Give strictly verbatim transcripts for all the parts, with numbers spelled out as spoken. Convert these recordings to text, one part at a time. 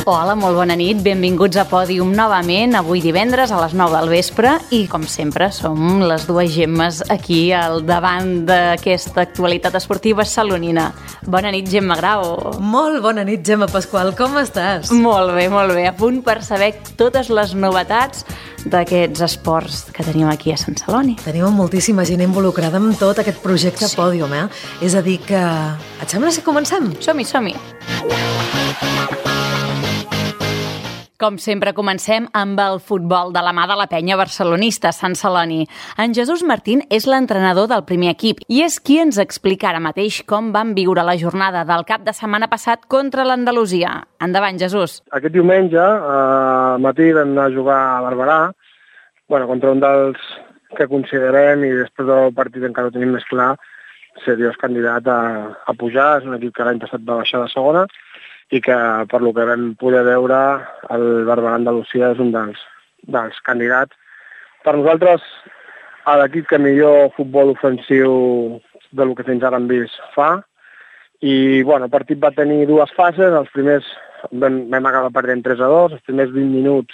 Hola, molt bona nit, benvinguts a Pòdium novament, avui divendres a les nou del vespre i, com sempre, som les dues Gemmes aquí al davant d'aquesta actualitat esportiva salonina. Bona nit, Gemma Grau. Molt bona nit, Gemma Pasqual, com estàs? Molt bé, molt bé, a punt per saber totes les novetats d'aquests esports que tenim aquí a Sant Celoni. Tenim moltíssima gent involucrada en tot aquest projecte sí. Pòdium, eh? És a dir que... Et sembla si comencem? Som-hi, som-hi. Com sempre, comencem amb el futbol de la mà de la penya barcelonista, Sant Celoni. En Jesús Martín és l'entrenador del primer equip i és qui ens explica ara mateix com van viure la jornada del cap de setmana passat contra l'Andalusia. Endavant, Jesús. Aquest diumenge, al matí, vam anar a jugar a Barberà, bueno, contra un dels que considerem, i després del partit encara ho tenim més clar, seriós candidat a, a pujar. És un equip que l'any passat va baixar de segona, i que, per lo que vam poder veure, el Barberà Andalusia és un dels, dels candidats. Per nosaltres, l'equip que millor futbol ofensiu del que fins ara hem vist fa. I, bueno, el partit va tenir dues fases. Els primers vam, vam acabar perdent tres a dos, els primers vint minuts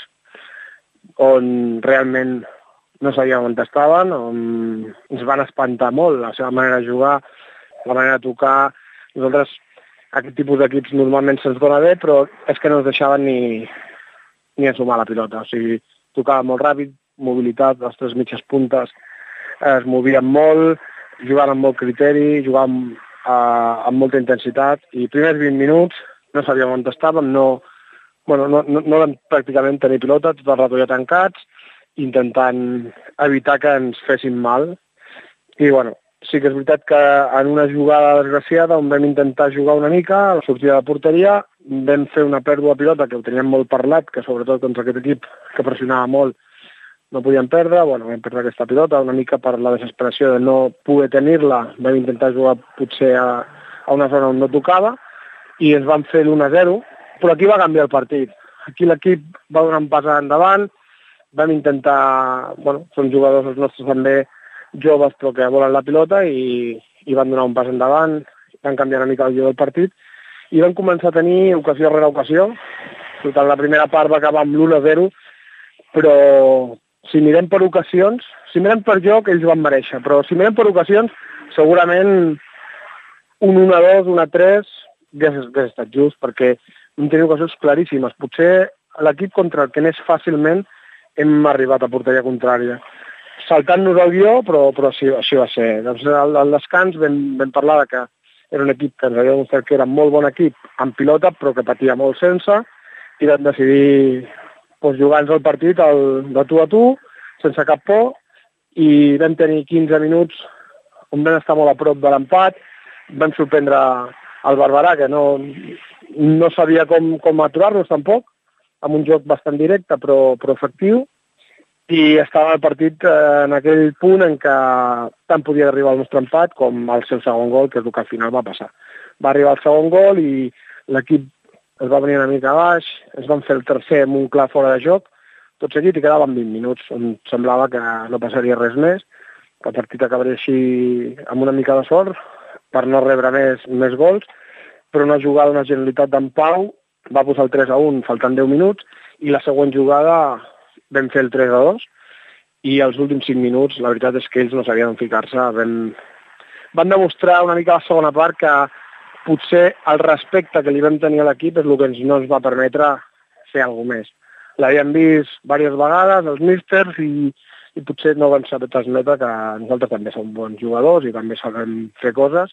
on realment no sabíem on estaven, on ens van espantar molt la seva manera de jugar, la manera de tocar. Nosaltres aquest tipus d'equips normalment se'ns dona bé, però és que no ens deixaven ni, ni ensumar la pilota. O sigui, tocava molt ràpid, mobilitat, les tres mitges puntes es movien molt, jugaven amb molt criteri, jugaven uh, amb molta intensitat, i primers vint minuts no sabíem on estàvem, no, bueno, no, no, no vam pràcticament tenir pilota, tot el rato ja tancats, intentant evitar que ens fessin mal. I, bueno, sí que és veritat que en una jugada desgraciada on vam intentar jugar una mica, a la sortida de porteria, vam fer una pèrdua de pilota que ho teníem molt parlat, que sobretot contra aquest equip que pressionava molt no podíem perdre. Bueno, vam perdre aquesta pilota una mica per la desesperació de no poder tenir-la. Vam intentar jugar potser a, a una zona on no tocava i ens van fer l'u a zero, però aquí va canviar el partit. Aquí l'equip va donar un pas endavant, vam intentar, bueno, són jugadors els nostres també, joves però que volen la pilota, i, i van donar un pas endavant, van canviar una mica el guió del partit i van començar a tenir ocasió rere ocasió. Total, la primera part va acabar amb l'u a zero, però si mirem per ocasions, si mirem per joc, ells van mereixer, però si mirem per ocasions, segurament un u a dos, un a tres hauria estat just, perquè hem tenit ocasions claríssimes. Potser l'equip contra el que anés fàcilment hem arribat a porteria contrària, saltant-nos el guió, però, però així, així va ser. Doncs al, al descans vam, vam parlar que era un equip que ens havia demostrat que era molt bon equip en pilota, però que patia molt sense, i vam decidir doncs, jugar-nos el partit el, de tu a tu, sense cap por, i vam tenir quinze minuts on vam estar molt a prop de l'empat. Vam sorprendre el Barberà, que no, no sabia com, com aturar-nos tampoc, amb un joc bastant directe però, però efectiu, i estava el partit eh, en aquell punt en què tant podia arribar el nostre empat com el seu segon gol, que és el que al final va passar. Va arribar el segon gol i l'equip es va venir una mica a baix, ens van fer el tercer amb un clar fora de joc, tot seguit, i quedaven vint minuts, on semblava que no passaria res més, que el partit acabaria així amb una mica de sort, per no rebre més, més gols, però una jugada, una genialitat d'en Pau, va posar el tres a un faltant deu minuts, i la següent jugada vam fer el tres a dos, i els últims cinc minuts, la veritat és que ells no sabien on ficar-se. Vam, van demostrar una mica a la segona part que potser el respecte que li vam tenir a l'equip és el que ens, no ens va permetre fer alguna més. L'havíem vist diverses vegades, els místers, i, i potser no van saber transmetre que nosaltres també som bons jugadors i també sabem fer coses,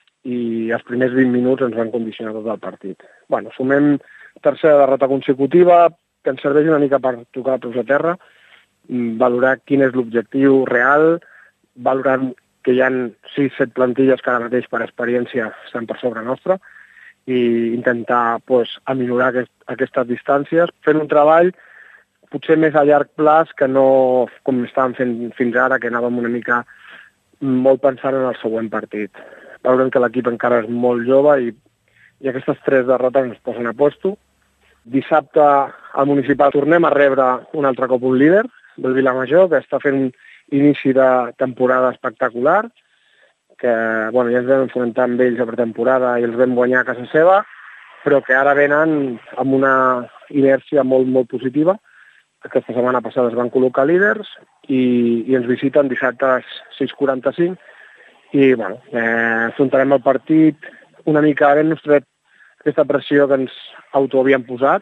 i els primers vint minuts ens van condicionar tot el partit. Bueno, sumem tercera derrota consecutiva, que ens serveix una mica per tocar els peus a terra, valorar quin és l'objectiu real, valorar que hi ha sis set plantilles que ara mateix per experiència estan per sobre nostra, i intentar pues, aminorar aquest, aquestes distàncies, fent un treball potser més a llarg plaç que no com estàvem fent fins ara, que anàvem una mica molt pensant en el següent partit. Veurem que l'equip encara és molt jove i, i aquestes tres derrotes ens posen a puesto. Dissabte al municipal tornem a rebre un altre cop un líder del Vilamajor, que està fent un inici de temporada espectacular, que bueno, ja ens vam enfrontar amb ells a pretemporada i els vam guanyar a casa seva, però que ara venen amb una inèrcia molt, molt positiva. Aquesta setmana passada es van col·locar líders i, i ens visiten dissabte a les sis quaranta-cinc i bueno, eh, afrontarem el partit una mica havent-nos tret aquesta pressió que ens autohavíem posat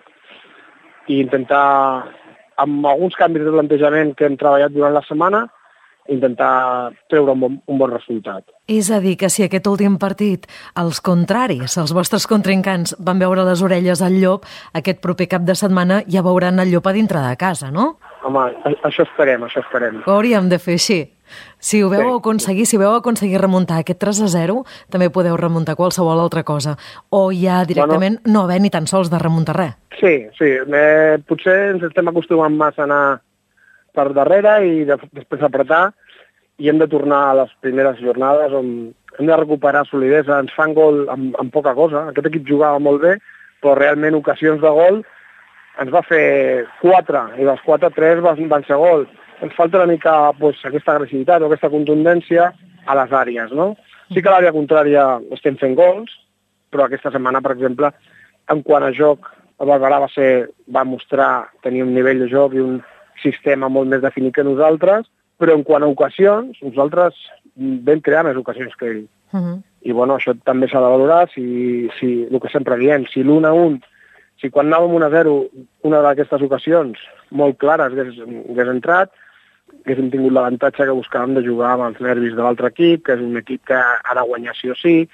i intentar, amb alguns canvis de plantejament que hem treballat durant la setmana, intentar treure un bon, un bon resultat. És a dir, que si aquest últim partit els contraris, els vostres contrincants, van veure les orelles al llop, aquest proper cap de setmana ja veuran el llop a dintre de casa, no? Home, això esperem, això esperem. Ho hauríem de fer així. Si ho veu Sí. aconseguir, si veu aconseguir remuntar aquest tres a zero, també podeu remuntar qualsevol altra cosa. O ja directament bueno, no haver ni tan sols de remuntar res. Sí, sí. Eh, potser ens estem acostumant massa a anar per darrere i de, després apretar i hem de tornar a les primeres jornades on hem de recuperar solidesa. Ens fan gol amb, amb poca cosa. Aquest equip jugava molt bé, però realment ocasions de gol ens va fer quatre i les quatre, tres van, van ser gol. Ens falta una mica pues, aquesta agressivitat o aquesta contundència a les àrees, no? Sí que a l'àrea contrària estem fent gols, però aquesta setmana, per exemple, en quant a joc, el Barberà va, ser, va mostrar tenir un nivell de joc i un sistema molt més definit que nosaltres, però en quant a ocasions, nosaltres vam crear més ocasions que ell. Uh -huh. I bueno, això també s'ha de valorar, si, si, el que sempre diem, si l'un a un, si quan anàvem un a zero, una d'aquestes ocasions molt clares hagués, hagués entrat, haguéssim tingut l'avantatge que buscàvem de jugar amb els nervis de l'altre equip, que és un equip que ha de guanyar sí o sí,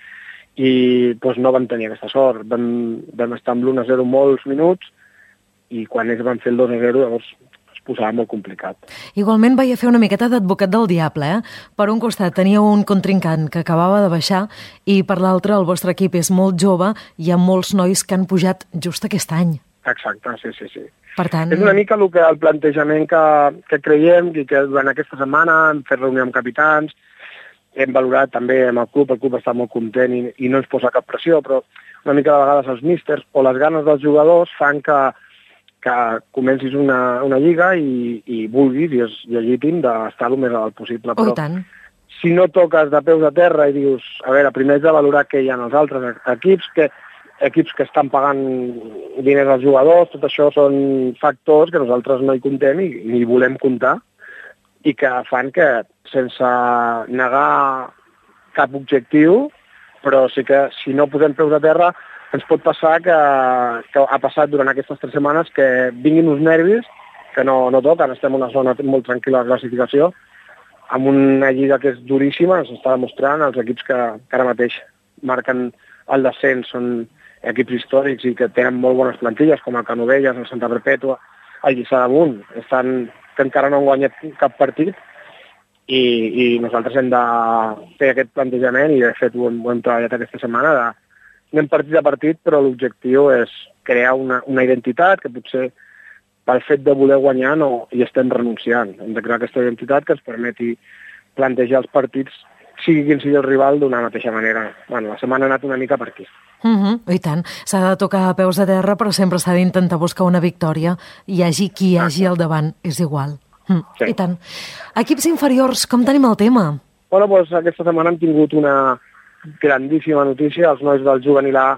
i doncs, no vam tenir aquesta sort. Vam, vam estar amb l'un a zero molts minuts i quan ells van fer el dos a zero llavors es posava molt complicat. Igualment vaig a fer una miqueta d'advocat del diable, eh? Per un costat teníeu un contrincant que acabava de baixar i per l'altre el vostre equip és molt jove i hi ha molts nois que han pujat just aquest any. Exacte, sí, sí, sí. Per tant... És una mica el, que, el plantejament que, que creiem i que durant aquesta setmana hem fet reunió amb capitans, hem valorat també amb el club, el club està molt content i, i no ens posa cap pressió, però una mica de vegades els místers o les ganes dels jugadors fan que, que comencis una, una lliga i, i vulguis, i és legítim, d'estar el més alt possible. Oh, però tant. si no toques de peus a terra i dius, a veure, primer has de valorar què hi ha en els altres equips, que equips que estan pagant diners als jugadors, tot això són factors que nosaltres no hi contem i ni volem comptar i que fan que, sense negar cap objectiu, però sí que si no posem peus a terra ens pot passar que, que ha passat durant aquestes tres setmanes que vinguin uns nervis que no, no toquen, estem en una zona molt tranquil·la de classificació, amb una lliga que és duríssima, s'està demostrant, els equips que, que ara mateix marquen el descens són equips històrics i que tenen molt bones plantilles, com el Canovelles, el Santa Perpètua, el Lliçà d'Amunt, estan, que encara no han guanyat cap partit i, i nosaltres hem de fer aquest plantejament i de fet ho hem, ho hem treballat aquesta setmana, de, anem partit a partit, però l'objectiu és crear una, una identitat que potser pel fet de voler guanyar no hi estem renunciant. Hem de crear aquesta identitat que ens permeti plantejar els partits sigui quin sigui el rival d'una mateixa manera. Bueno, la setmana ha anat una mica per aquí. Uh -huh, I tant. S'ha de tocar a peus de terra, però sempre s'ha d'intentar buscar una victòria. Hi hagi qui hi hagi al davant, és igual. Mm, sí. I tant. Equips inferiors, com tenim el tema? Bueno, doncs aquesta setmana hem tingut una grandíssima notícia. Els nois del juvenil A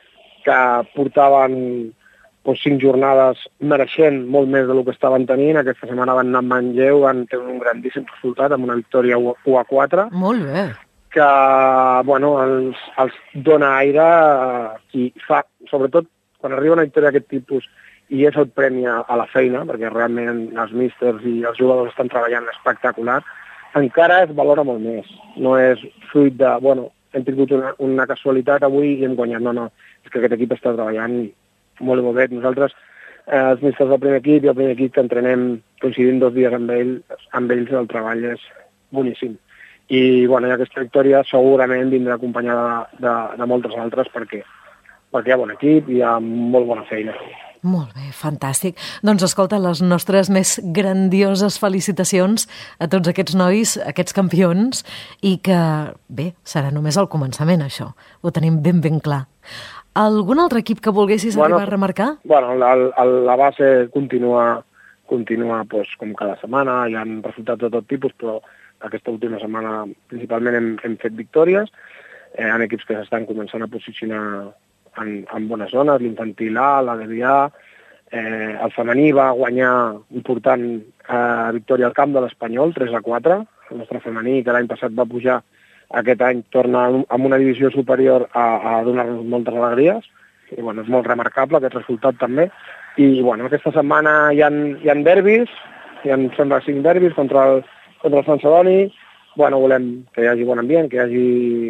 que portaven doncs, cinc jornades mereixent molt més del que estaven tenint. Aquesta setmana van anar a Manlleu, van tenir un grandíssim resultat amb una victòria u a quatre. Molt bé. Que, bueno, els, els dona aire i fa, sobretot, quan arriba una victòria d'aquest tipus i és el premi a, a la feina, perquè realment els místers i els jugadors estan treballant espectacular, encara es valora molt més. No és fruit de, bueno, hem tingut una, una casualitat avui i hem guanyat. No, no, és que aquest equip està treballant molt, molt bé. Nosaltres, eh, els místers del primer equip i el primer equip que entrenem coincidint dos dies amb ells, amb ells el treball és boníssim. I, bueno, i aquesta victòria segurament vindrà acompanyada de, de, de moltes altres perquè, perquè hi ha bon equip i hi ha molt bona feina. Molt bé, fantàstic. Doncs escolta, les nostres més grandioses felicitacions a tots aquests nois, aquests campions, i que, bé, serà només el començament, això. Ho tenim ben, ben clar. Algun altre equip que volguessis bueno, arribar a remarcar? Bueno, la, la base continua, continua pues, com cada setmana, hi ha resultats de tot tipus, però aquesta última setmana principalment hem, hem fet victòries, eh, en equips que s'estan començant a posicionar en, en bones zones, l'infantil A, la D B A, eh, el femení va guanyar important eh, victòria al camp de l'Espanyol, tres a quatre, el nostre femení, que l'any passat va pujar, aquest any torna amb una divisió superior a, a donar-nos moltes alegries, i bueno, és molt remarcable aquest resultat també, i bueno, aquesta setmana hi ha, hi ha derbis, hi ha, sembla, cinc derbis contra el, contra el Sant Celoni. Bueno, volem que hi hagi bon ambient, que hi hagi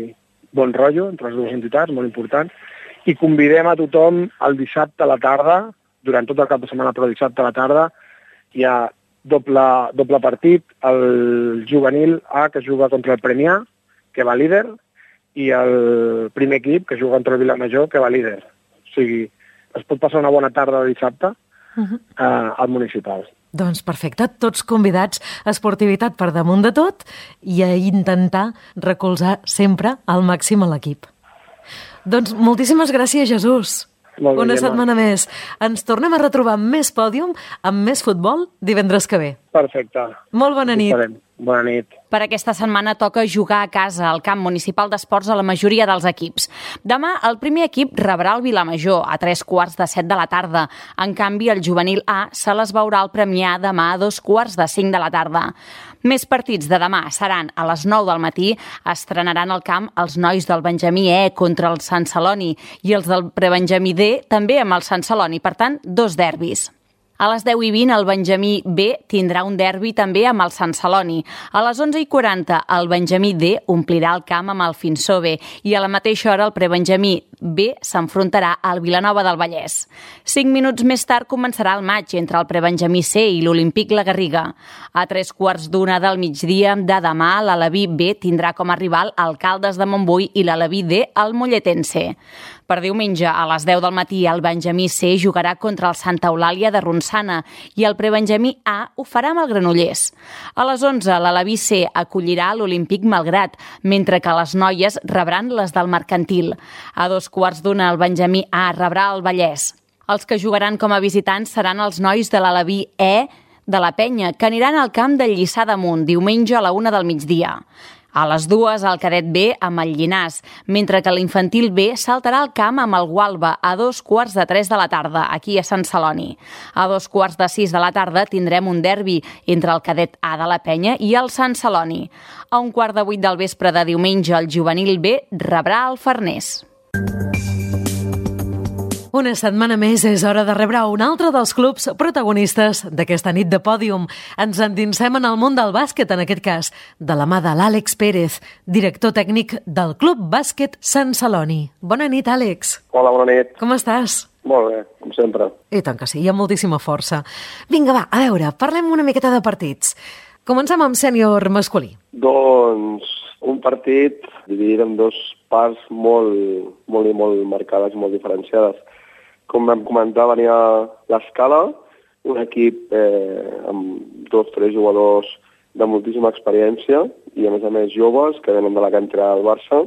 bon rotllo entre les dues entitats, molt important, i convidem a tothom el dissabte a la tarda, durant tot el cap de setmana, però dissabte a la tarda, hi ha doble, doble partit, el juvenil A, que juga contra el Premià, que va líder, i el primer equip, que juga contra el Vilamajor, que va líder. O sigui, es pot passar una bona tarda de dissabte uh-huh. eh, al municipal. Doncs perfecte, tots convidats, esportivitat per damunt de tot i a intentar recolzar sempre al màxim a l'equip. Doncs moltíssimes gràcies, Jesús. Molt bé, Una Gemma. setmana més. Ens tornem a retrobar amb més pòdium, amb més futbol, divendres que ve. Perfecte. Molt bona nit. Farem. Bona nit. Per aquesta setmana toca jugar a casa al camp municipal d'esports a la majoria dels equips. Demà el primer equip rebrà el Vilamajor a tres quarts de set de la tarda. En canvi, el juvenil A se les veurà al Premià demà a dos quarts de cinc de la tarda. Més partits de demà seran a les nou del matí. Estrenaran al camp els nois del Benjamí E contra el Sant Celoni i els del Prebenjamí D també amb el Sant Celoni. Per tant, dos derbis. A les deu i vint, el Benjamí B tindrà un derbi també amb el Sant Celoni. A les onze i quaranta, el Benjamí D omplirà el camp amb el Finsó B i a la mateixa hora el Prebenjamí B s'enfrontarà al Vilanova del Vallès. Cinc minuts més tard començarà el maig entre el Prebenjamí C i l'Olímpic La Garriga. A tres quarts d'una del migdia de demà, l'Aleví B tindrà com a rival el Caldes de Montbui i l'Aleví D el Molletense. Per diumenge, a les deu del matí, el Benjamí C jugarà contra el Santa Eulàlia de Ronçana i el Prebenjamí A ho farà amb el Granollers. A les onze, l'Aleví C acollirà l'Olímpic Malgrat, mentre que les noies rebran les del Mercantil. A dos quarts d'una, el Benjamí A rebrà el Vallès. Els que jugaran com a visitants seran els nois de l'Aleví E de la Penya, que aniran al camp del Lliçà d'Amunt, diumenge a la una del migdia. A les dues, el cadet B amb el Llinàs, mentre que l'infantil B saltarà al camp amb el Gualba a dos quarts de tres de la tarda, aquí a Sant Celoni. A dos quarts de sis de la tarda tindrem un derbi entre el cadet A de la Penya i el Sant Celoni. A un quart de vuit del vespre de diumenge, el juvenil B rebrà el Farners. Una setmana més és hora de rebre un altre dels clubs protagonistes d'aquesta nit de pòdium. Ens endinsem en el món del bàsquet, en aquest cas, de la mà de l'Àlex Pérez, director tècnic del Club Bàsquet Sant Celoni. Bona nit, Àlex. Hola, bona nit. Com estàs? Molt bé, com sempre. I tant que sí, hi ha moltíssima força. Vinga, va, a veure, parlem una miqueta de partits. Comencem amb sènior masculí. Doncs un partit dividit en dos parts molt, molt i molt marcades i molt diferenciades. Com vam comentar, venia l'Escala, un equip eh, amb dos o tres jugadors de moltíssima experiència i a més a més joves que venen de la cantera del Barça.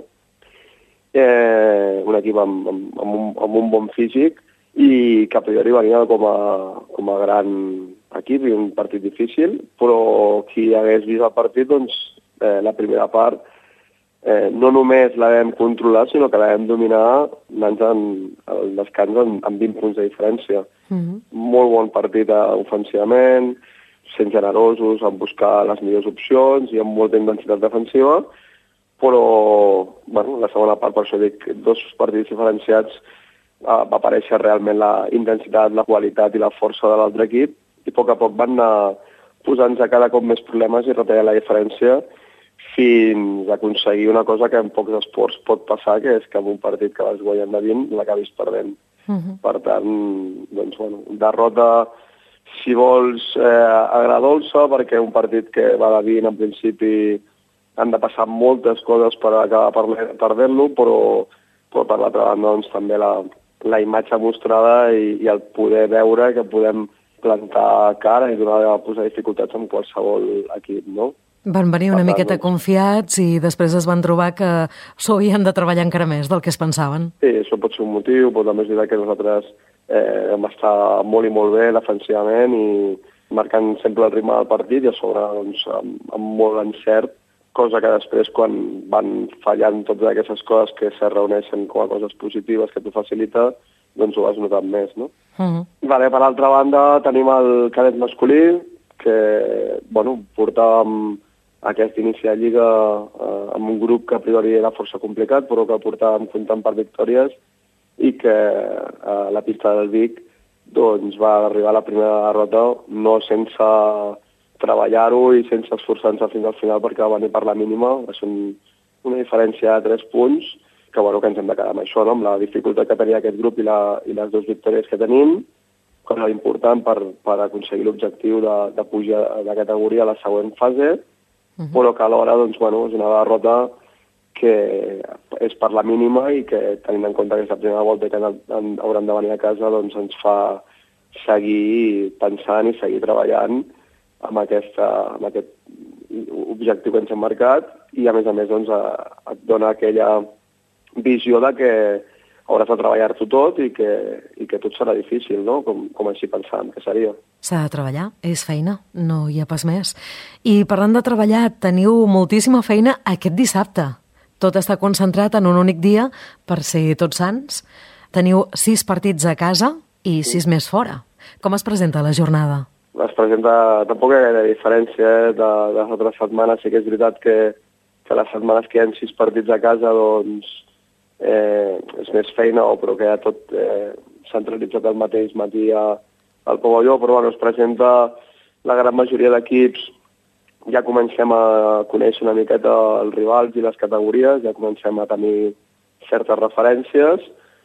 Eh, un equip amb, amb, amb, un, amb un bon físic i que a priori venia com a, com a gran equip i un partit difícil, però qui hagués vist el partit, doncs eh, la primera part eh, no només la vam controlar, sinó que la vam dominar anant al descans amb, amb vint punts de diferència. Mm-hmm. Molt bon partit ofensivament, sent generosos en buscar les millors opcions i amb molta intensitat defensiva, però bueno, la segona part, per això dic, dos partits diferenciats, va aparèixer realment la intensitat, la qualitat i la força de l'altre equip i a poc a poc van anar posant-se cada cop més problemes i retallant la diferència fins a aconseguir una cosa que en pocs esports pot passar, que és que en un partit que vas guanyant de vint l'acabis perdent. Uh-huh. Per tant, doncs, bueno, derrota, si vols, eh, agradolça, perquè un partit que va de vint en principi han de passar moltes coses per acabar perdent-lo, però, però per l'altra banda doncs, també la, la imatge mostrada i, i el poder veure que podem plantar cara i donar a posar dificultats en qualsevol equip, no? Van venir una miqueta confiats i després es van trobar que s'ho havien de treballar encara més del que es pensaven. Sí, això pot ser un motiu, però també és veritat que nosaltres eh, vam estar molt i molt bé defensivament i marcant sempre el ritme del partit i a sobre doncs, amb, amb molt encert, cosa que després, quan van fallant totes aquestes coses que se reuneixen com a coses positives que t'ho facilita, doncs ho has notat més, no? Uh-huh. Vale, per altra banda, tenim el cadet masculí, que, bueno, portàvem aquest inici de Lliga eh, amb un grup que a priori era força complicat, però que portàvem comptant per victòries i que a eh, la pista del Vic doncs, va arribar a la primera derrota no sense treballar-ho i sense esforçar-nos fins al final perquè va venir per la mínima. Va ser un, una diferència de tres punts que, bueno, que ens hem de quedar amb això, no? Amb la dificultat que tenia aquest grup i, la, i les dues victòries que tenim, que era important per, per aconseguir l'objectiu de, de pujar de categoria a la següent fase, uh-huh. però que alhora doncs, bueno, és una derrota que és per la mínima i que, tenint en compte que és la primera volta que en, en, hauran de venir a casa, doncs ens fa seguir pensant i seguir treballant amb, aquesta, amb aquest objectiu que ens hem marcat i, a més a més, doncs, a, et dona aquella visió de que hauràs de treballar-t'ho tot i que, i que tot serà difícil, no? Com, com així pensàvem que seria. S'ha de treballar, és feina, no hi ha pas més. I parlant de treballar, teniu moltíssima feina aquest dissabte. Tot està concentrat en un únic dia per ser Tots Sants. Teniu sis partits a casa i sis més fora. Com es presenta la jornada? Es presenta, tampoc hi ha gaire diferència eh? de, de les altres setmanes. Sí que és veritat que, que les setmanes que hi ha sis partits a casa, doncs, eh, és més feina, o però que ja tot eh, centralitzat el mateix matí a, al pavelló, però bueno, es presenta la gran majoria d'equips, ja comencem a conèixer una miqueta els rivals i les categories, ja comencem a tenir certes referències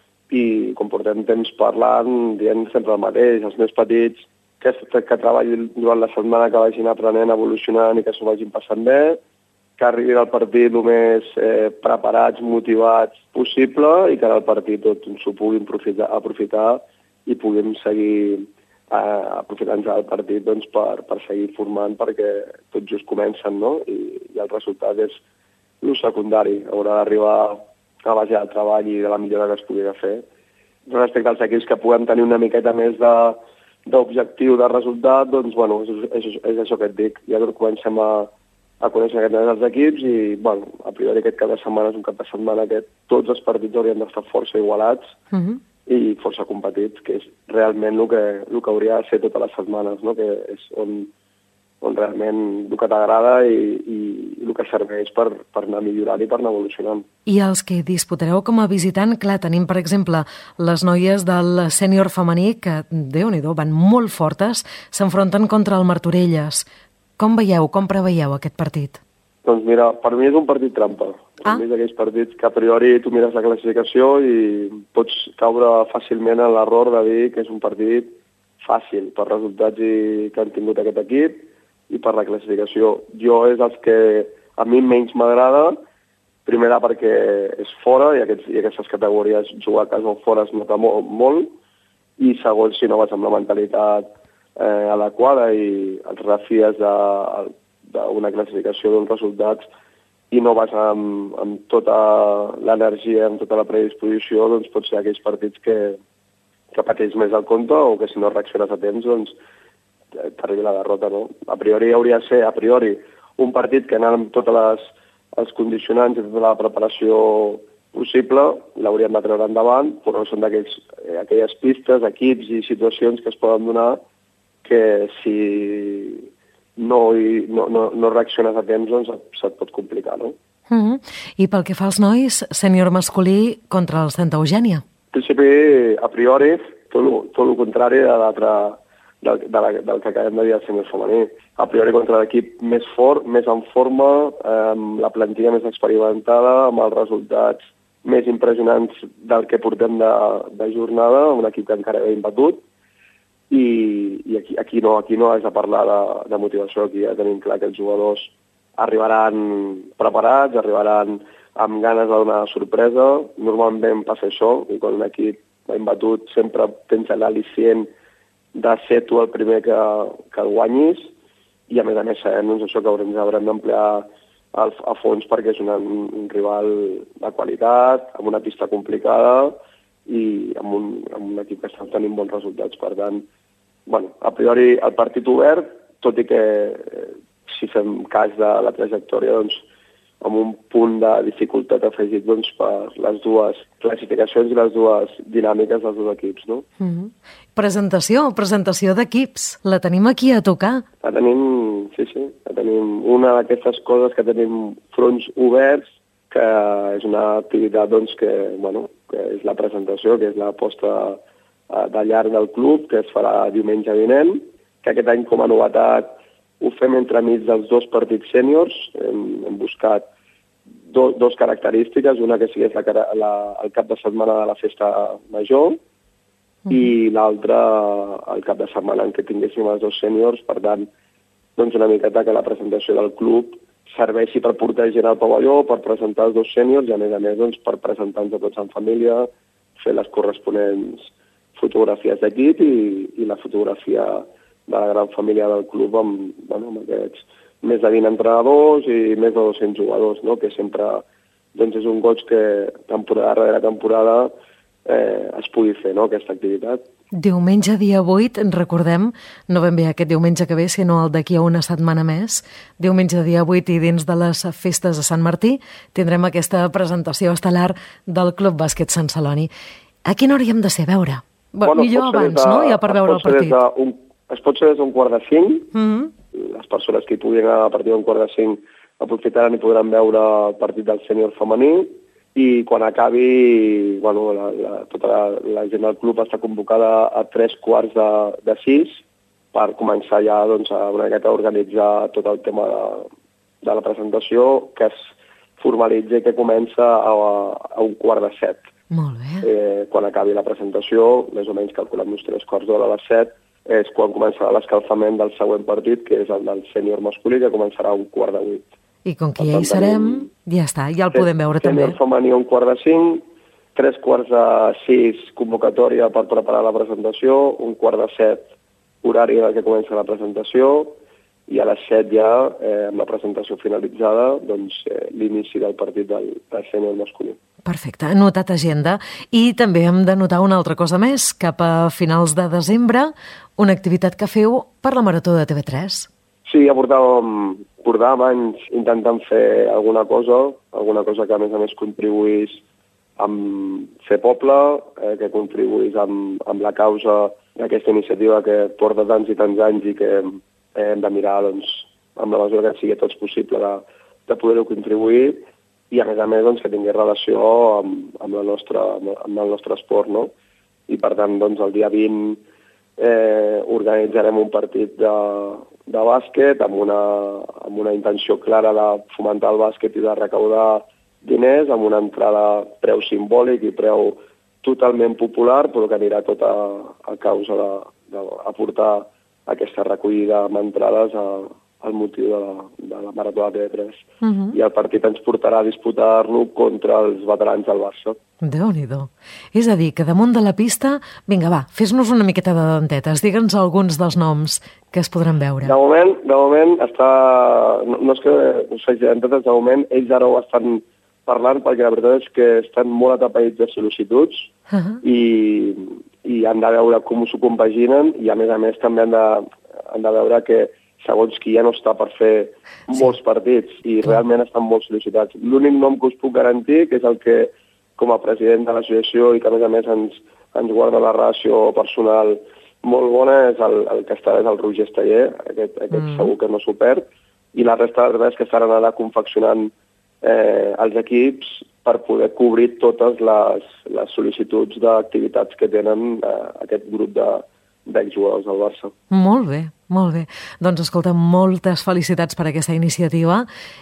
i com portem temps parlant, dient sempre el mateix, els més petits, que, que treballin durant la setmana, que vagin aprenent, evolucionant i que s'ho vagin passant bé, que arribin al partit el més eh, preparats, motivats possible i que en el partit tot s'ho puguin aprofitar, aprofitar i puguem seguir eh, aprofitant-nos del partit doncs, per, per seguir formant perquè tot just comencen, no? I, i el resultat és el secundari. Haurà d'arribar a base del treball i de la millora que es pugui fer. Respecte als equips que puguem tenir una miqueta més de d'objectiu, de resultat, doncs, bueno, és, és, és això que et dic. Ja comencem a a conèixer aquests els equips i, bueno, a priori aquest cap de setmana és un cap de setmana que tots els partits haurien d'estar força igualats uh-huh. i força competits, que és realment el que, el que hauria de ser totes les setmanes, no? Que és on, on realment el que t'agrada i, i, i el que serveix per, per anar millorant i per anar evolucionant. I els que disputareu com a visitant, clar, tenim, per exemple, les noies del sènior femení que, Déu-n'hi-do, van molt fortes, s'enfronten contra el Martorelles. Com veieu, com preveieu aquest partit? Doncs mira, per mi és un partit trampa. Per ah. mi és d'aquells partits que a priori tu mires la classificació i pots caure fàcilment en l'error de dir que és un partit fàcil per resultats i, que han tingut aquest equip i per la classificació. Jo és els que a mi menys m'agrada, primera perquè és fora i, aquests, i aquestes categories jugar a casa o fora es nota molt, molt i segon si no vas amb la mentalitat Eh, adequada i els refies d'una classificació d'uns resultats i no vas amb, amb tota l'energia, amb tota la predisposició, doncs pot ser aquells partits que, que pateix més el compte o que si no reacciones a temps, doncs t'arribi la derrota, no? A priori hauria de ser, a priori, un partit que anant amb totes les els condicionants i tota la preparació possible, l'hauríem de treure endavant, però són d'aquells eh, aquelles pistes, equips i situacions que es poden donar que si no, no, no, no reacciones a temps, doncs se't pot complicar, no? Uh-huh. I pel que fa als nois, sènior masculí contra el Santa Eugènia? En principi, a priori, tot, tot el contrari de l'altre del, de la, del que acabem de dir al sènior femení. A priori contra l'equip més fort, més en forma, amb la plantilla més experimentada, amb els resultats més impressionants del que portem de, de jornada, un equip que encara ve imbatut. I, i aquí, aquí, no, aquí no has de parlar de, de motivació, aquí ja tenim clar que els jugadors arribaran preparats, arribaran amb ganes de donar sorpresa. Normalment passa això, i quan un equip va imbatut sempre tens l'al·licient de ser tu el primer que, que el guanyis, i a més a més sabem doncs, això que haurem, haurem d'emplear a fons perquè és una, un rival de qualitat, amb una pista complicada i amb un, amb un equip que està tenint bons resultats. Per tant, bueno, a priori el partit obert, tot i que eh, si fem cas de la trajectòria, doncs amb un punt de dificultat afegit doncs, per les dues classificacions i les dues dinàmiques dels dos equips. No? Mm-hmm. Presentació, presentació d'equips. La tenim aquí a tocar. La tenim, sí, sí. La tenim una d'aquestes coses que tenim fronts oberts, que és una activitat doncs, que, bueno, que és la presentació, que és la posta de llarg del club, que es farà diumenge vinent, que aquest any com a novetat ho fem entremig dels dos partits sèniors. Hem, hem buscat do, dos característiques, una que sigués la, la, el cap de setmana de la festa major mm. i l'altra el cap de setmana en què tinguéssim els dos sèniors. Per tant, doncs una miqueta que la presentació del club serveixi per portar gent al pavelló, per presentar els dos sèniors i a més a més doncs, per presentar-nos a tots en família, fer les corresponents fotografies d'equip i, i la fotografia de la gran família del club amb, bueno, amb aquests més de vint entrenadors i més de dos-cents jugadors, no? Que sempre doncs, és un goig que temporada darrere temporada eh, es pugui fer, no? Aquesta activitat. Diumenge, dia vuit, recordem, no ben bé aquest diumenge que ve, sinó el d'aquí a una setmana més. Diumenge, dia vuit, i dins de les festes de Sant Martí, tindrem aquesta presentació estel·lar del Club Bàsquet Sant Celoni. A quina hora hi hem de ser a veure? Bueno, millor abans, de, no? Ja per veure el partit. Un, es pot ser des d'un quart de cinc. Mm-hmm. Les persones que hi puguin anar a partir d'un quart de cinc aprofitaran i podran veure el partit del sènior femení. I quan acabi, bueno, la, la, tota la, la gent del club està convocada a tres quarts de, de sis per començar ja doncs, a una miqueta a organitzar tot el tema de, de la presentació, que es formalitza i que comença a, a un quart de set. Molt bé. Eh, quan acabi la presentació, més o menys calculem uns tres quarts d'hora a les set, és quan començarà l'escalfament del següent partit, que és el del sènior masculí, que començarà a un quart de vuit. I com que ja hi serem, ja està, ja el podem veure també. Sènior femení un quart de cinc, tres quarts de sis convocatòria per preparar la presentació, un quart de set horari en què comença la presentació, i a les set ja, eh, amb la presentació finalitzada, doncs eh, l'inici del partit del, del sènior masculí. Perfecte, anotat agenda. I també hem de notar una altra cosa més. Cap a finals de desembre, una activitat que feu per la Marató de T V tres. Sí, ja portàvem, portàvem anys intentant fer alguna cosa, alguna cosa que a més a més contribuís amb fer poble, eh, que contribuís amb, amb la causa d'aquesta iniciativa que porta tants i tants anys i que eh, hem de mirar, doncs, amb la mesura que sigui tots possible de, de poder-ho contribuir i a més a més doncs, que tingui relació amb, amb, la nostra, amb el nostre esport, no? I per tant, doncs, el dia vint eh, organitzarem un partit de, de bàsquet amb una, amb una intenció clara de fomentar el bàsquet i de recaudar diners, amb una entrada preu simbòlic i preu totalment popular, però que anirà tot a, a causa d'aportar aquesta recollida amb entrades a, al motiu de la, de la Marató de T V tres. Uh-huh. I el partit ens portarà a disputar-lo contra els veterans del Barça. Déu-n'hi-do. És a dir, que damunt de la pista, vinga, va, fes-nos una miqueta de dentetes, digue'ns alguns dels noms que es podran veure. De moment, de moment està... No, no és que us faci dentetes, de moment ells ara ho estan parlant perquè la veritat és que estan molt atapeïts de sol·licituds uh-huh. i, i han de veure com s'ho compaginen i a més a més també han de, han de veure que segons qui ja no està per fer sí. molts partits i Clar. realment estan molt sol·licitats. L'únic nom que us puc garantir, que és el que com a president de l'associació i que a més a més ens, ens guarda la relació personal molt bona, és el, el que està és el Roger Esteller, aquest, aquest mm. segur que no s'ho perd, i la resta de res que estaran ara confeccionant eh, els equips per poder cobrir totes les, les sol·licituds d'activitats que tenen eh, aquest grup de d'exjugadors del Barça. Molt bé, molt bé. Doncs escolta, moltes felicitats per aquesta iniciativa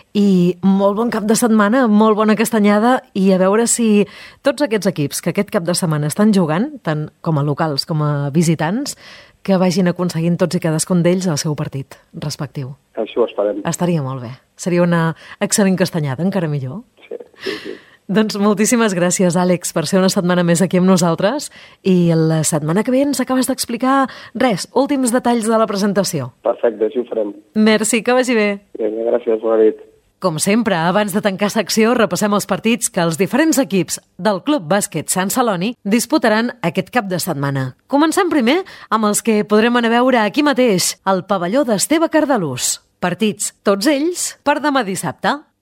i molt bon cap de setmana, molt bona castanyada i a veure si tots aquests equips que aquest cap de setmana estan jugant, tant com a locals com a visitants, que vagin aconseguint tots i cadascun d'ells el seu partit respectiu. Així ho esperem. Estaria molt bé. Seria una excel·lent castanyada, encara millor. Sí, sí, sí. Doncs moltíssimes gràcies, Àlex, per ser una setmana més aquí amb nosaltres i la setmana que ve ens acabes d'explicar res, últims detalls de la presentació. Perfecte, així ho farem. Merci, que vagi bé. Vinga, gràcies, bona nit. Com sempre, abans de tancar secció, repassem els partits que els diferents equips del Club Bàsquet Sant Celoni disputaran aquest cap de setmana. Comencem primer amb els que podrem anar a veure aquí mateix, al pavelló d'Esteve Cardalús. Partits, tots ells, per demà dissabte.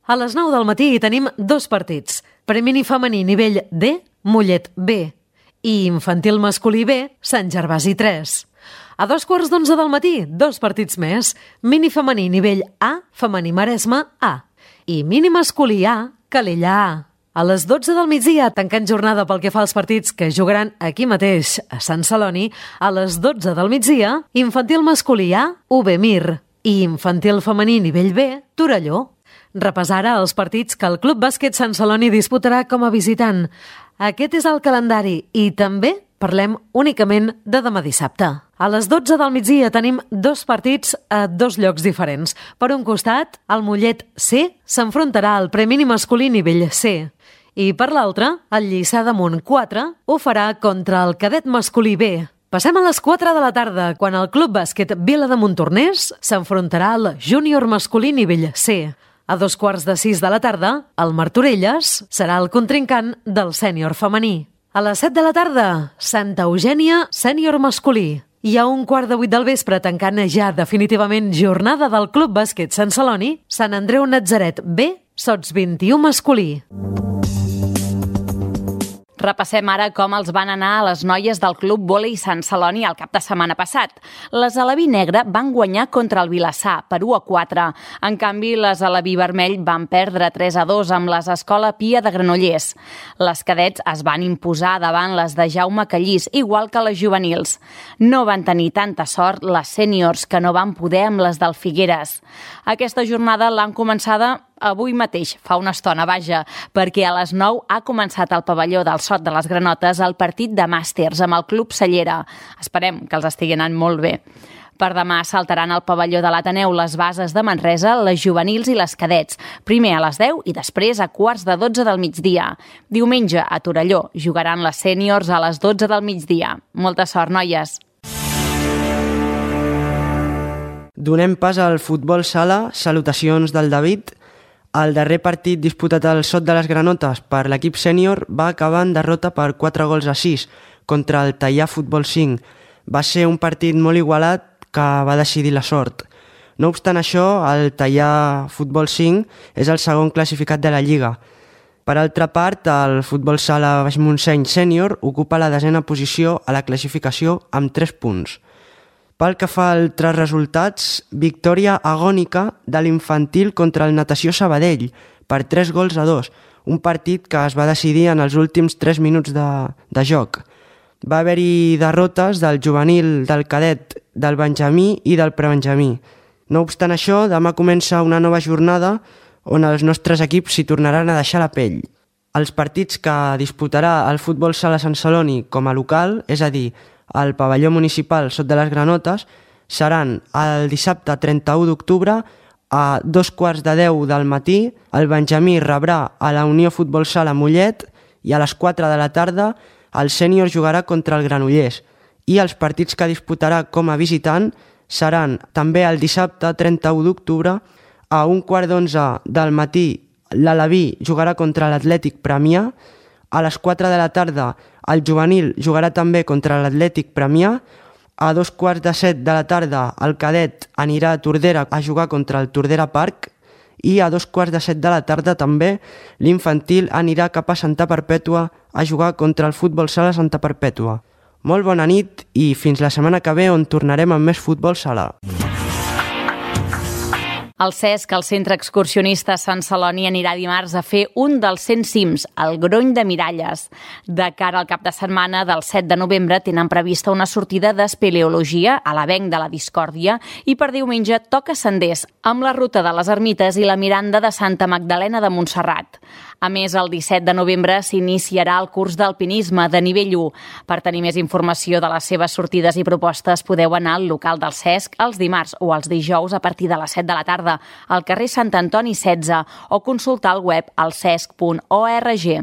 A les nou del matí tenim dos partits. Premini femení nivell D, Mollet B. I infantil masculí B, Sant Gervasi tres. A dos quarts d'onze del matí, dos partits més. Mini femení nivell A, femení Maresme A. I mini masculí A, Calella A. A les dotze del migdia, tancant jornada pel que fa als partits que jugaran aquí mateix, a Sant Celoni, a les dotze del migdia, infantil masculí A, U B Mir. I infantil femení nivell B, Torelló. Repassar ara els partits que el Club Bàsquet Sant Celoni disputarà com a visitant. Aquest és el calendari i també parlem únicament de demà dissabte. A les dotze del migdia tenim dos partits a dos llocs diferents. Per un costat, el Mollet C s'enfrontarà al premini masculí nivell C. I per l'altre, el Lliçà d'Amunt quatre ho farà contra el cadet masculí B. Passem a les quatre de la tarda, quan el Club Bàsquet Vila de Montornès s'enfrontarà al júnior masculí nivell C. A dos quarts de sis de la tarda, el Martorelles serà el contrincant del sènior femení. A les set de la tarda, Santa Eugènia, sènior masculí. I a un quart de vuit del vespre, tancant ja definitivament jornada del Club Bàsquet Sant Celoni, Sant Andreu Natzaret B, Sots vint-i-u masculí. Repassem ara com els van anar a les noies del Club Vòlei Sant Celoni el cap de setmana passat. Les Alabí Negre van guanyar contra el Vilassar per u a quatre. En canvi, les Alabí Vermell van perdre tres a dos amb les Escola Pia de Granollers. Les cadets es van imposar davant les de Jaume Callís, igual que les juvenils. No van tenir tanta sort les sèniors, que no van poder amb les del Figueres. Aquesta jornada l'han començada avui mateix, fa una estona, vaja, perquè a les nou ha començat al pavelló del Sot de les Granotes el partit de màsters amb el Club Cellera. Esperem que els estigui anant molt bé. Per demà saltaran al pavelló de l'Ateneu les bases de Manresa, les juvenils i les cadets, primer a les deu i després a quarts de dotze del migdia. Diumenge a Torelló jugaran les sèniors a les dotze del migdia. Molta sort, noies! Donem pas al futbol sala. Salutacions del David. El darrer partit disputat al Sot de les Granotes per l'equip sènior va acabar en derrota per quatre gols a sis contra el Teià Futbol cinc. Va ser un partit molt igualat que va decidir la sort. No obstant això, el Teià Futbol cinc és el segon classificat de la Lliga. Per altra part, el futbol sala Baix Montseny sènior ocupa la desena posició a la classificació amb tres punts. Pel que fa a altres resultats, victòria agònica de l'infantil contra el Natació Sabadell per tres gols a dos, un partit que es va decidir en els últims tres minuts de, de joc. Va haver-hi derrotes del juvenil, del cadet, del benjamí i del prebenjamí. No obstant això, demà comença una nova jornada on els nostres equips s'hi tornaran a deixar la pell. Els partits que disputarà el futbol sala Sant Celoni com a local, és a dir, al pavelló municipal Sot de les Granotes, seran el dissabte trenta-u d'octubre a dos quarts de deu del matí. El benjamí rebrà a la Unió Futbol Sala Mollet i a les quatre de la tarda el sènior jugarà contra el Granollers. I els partits que disputarà com a visitant seran també el dissabte trenta-u d'octubre a un quart d'onze del matí. L'Alaví jugarà contra l'Atlètic Premià. A les quatre de la tarda el juvenil jugarà també contra l'Atlètic Premià. A dos quarts de set de la tarda el cadet anirà a Tordera a jugar contra el Tordera Park. I a dos quarts de set de la tarda també l'infantil anirà cap a Santa Perpètua a jugar contra el futbol sala Santa Perpètua. Molt bona nit i fins la setmana que ve, on tornarem amb més futbol sala. El Cesc, el Centre Excursionista Sant Celoni, anirà dimarts a fer un dels cent cims, el Grony de Miralles. De cara al cap de setmana del set de novembre tenen prevista una sortida d'espeleologia a l'Avenc de la Discòrdia i per diumenge toca senders amb la ruta de les Ermites i la Miranda de Santa Magdalena de Montserrat. A més, el disset de novembre s'iniciarà el curs d'alpinisme de nivell u. Per tenir més informació de les seves sortides i propostes podeu anar al local del Cesc els dimarts o els dijous a partir de les set de la tarda al carrer Sant Antoni setze o consultar el web al cesc punt org.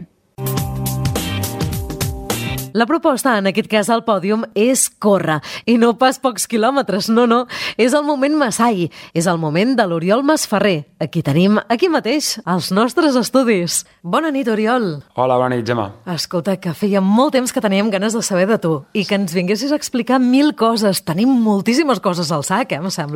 La proposta, en aquest cas al pòdium, és córrer. I no pas pocs quilòmetres, no, no. És el moment Masai. És el moment de l'Oriol Masferrer. Aquí tenim, aquí mateix, els nostres estudis. Bona nit, Oriol. Hola, bona nit, Gemma. Escolta, que feia molt temps que teníem ganes de saber de tu i que ens vinguessis a explicar mil coses. Tenim moltíssimes coses al sac, eh, em sembla?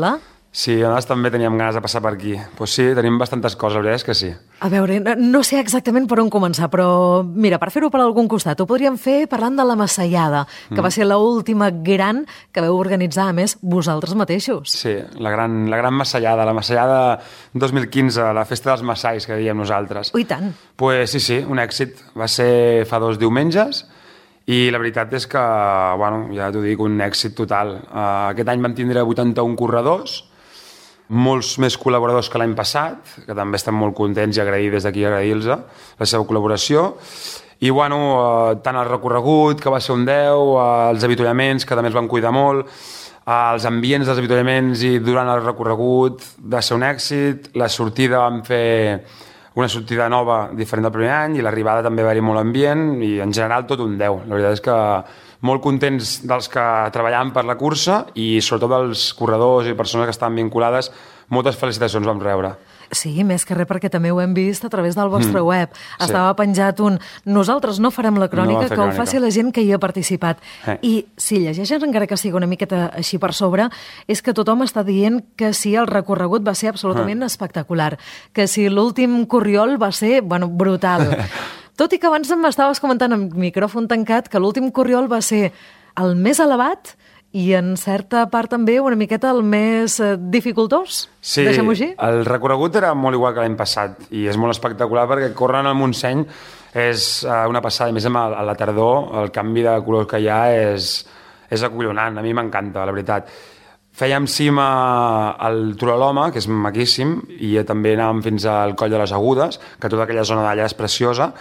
Sí, nosaltres també teníem ganes de passar per aquí. Pues sí, tenim bastantes coses, la veritat és que sí. A veure, no, no sé exactament per on començar, però mira, per fer-ho per algun costat, ho podríem fer parlant de la Massallada, que mm. va ser l'última gran que vau organitzar, a més, vosaltres mateixos. Sí, la gran, la gran Massallada, la Massallada dos mil quinze, la festa dels Massais, que diem nosaltres. Ui, tant. Pues sí, sí, un èxit. Va ser fa dos diumenges i la veritat és que, bueno, ja t'ho dic, un èxit total. Uh, aquest any vam tindre vuitanta-un corredors, molts més col·laboradors que l'any passat, que també estem molt contents i agrair des d'aquí agrair-los la seva col·laboració. I, bueno, eh, tant el recorregut, que va ser un deu, eh, els avituallaments, que també es van cuidar molt, eh, els ambients dels avituallaments i durant el recorregut va ser un èxit. La sortida vam fer una sortida nova, diferent del primer any, i l'arribada també va haver-hi molt ambient, i en general tot un deu. La veritat és que molt contents dels que treballàvem per la cursa i sobretot dels corredors i persones que estaven vinculades, moltes felicitacions vam rebre. Sí, més que res perquè també ho hem vist a través del vostre mm, web. sí. Estava penjat un nosaltres no farem la crònica, No que crònica. ho faci la gent que hi ha participat. Eh. I si llegeixes encara que sigui una miqueta així per sobre, és que tothom està dient que sí, el recorregut va ser absolutament Ah. espectacular, que si l'últim corriol va ser, bueno, brutal. Tot i que abans m'estaves comentant amb micròfon tancat que l'últim corriol va ser el més elevat i en certa part també una miqueta el més eh, dificultós, Sí, deixem-ho així? el recorregut era molt igual que l'any passat i és molt espectacular perquè córrer al Montseny és uh, una passada, i més a la, a la tardor el canvi de color que hi ha és, és acollonant, a mi m'encanta, la veritat. Fèiem cima al Turó de l'Home, que és maquíssim, i també anàvem fins al Coll de les Agudes, que tota aquella zona d'allà és preciosa,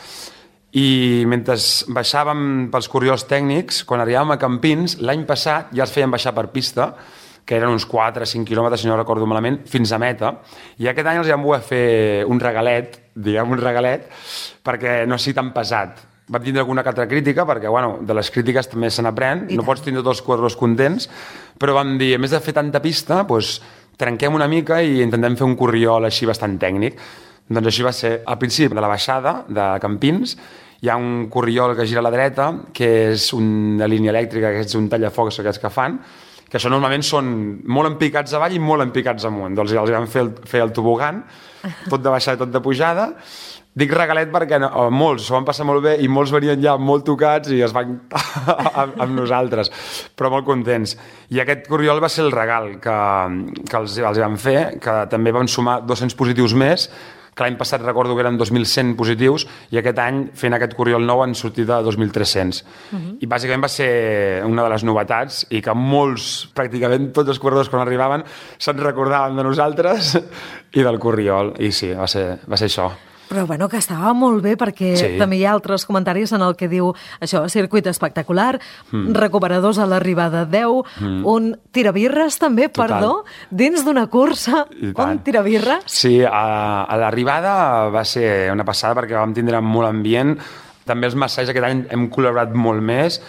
i mentre baixàvem pels corriols tècnics, quan arribàvem a Campins, l'any passat ja els feien baixar per pista, que eren uns quatre o cinc quilòmetres, si no recordo malament, fins a meta, i aquest any els vam voler fer un regalet, diguem un regalet, perquè no sigui tan pesat. Vam tindre alguna altra crítica, perquè bueno, de les crítiques també se n'aprèn, no pots tindre tots els corredors contents, però vam dir, a més de fer tanta pista, doncs, trenquem una mica i intentem fer un corriol així bastant tècnic. Doncs així va ser. Al principi de la baixada de Campins hi ha un corriol que gira a la dreta, que és una línia elèctrica, que és un tallafocs aquests que fan, que això normalment són molt empicats avall i molt empicats amunt. Doncs els vam fer el, fer el tobogan, tot de baixada i tot de pujada. Dic regalet perquè no, molts s'ho van passar molt bé i molts venien ja molt tocats i es van amb, amb nosaltres, però molt contents. I aquest corriol va ser el regal que, que els, els vam fer, que també van sumar dos-cents positius més, que l'any passat recordo que eren dos mil cent positius i aquest any fent aquest corriol nou han sortit de dos mil tres-cents. Uh-huh. I bàsicament va ser una de les novetats i que molts, pràcticament tots els corredors quan arribaven se'n recordaven de nosaltres i del corriol. I sí, va ser, va ser això. Però bueno, que estava molt bé perquè Sí. també hi ha altres comentaris en el que diu això, circuit espectacular, mm. recuperadors a l'arribada deu, mm. un tirabirres també, Total. perdó, dins d'una cursa, I tant. un tirabirres. Sí, a, a l'arribada va ser una passada perquè vam tindre molt ambient. També els Massais aquest any hem col·laborat molt més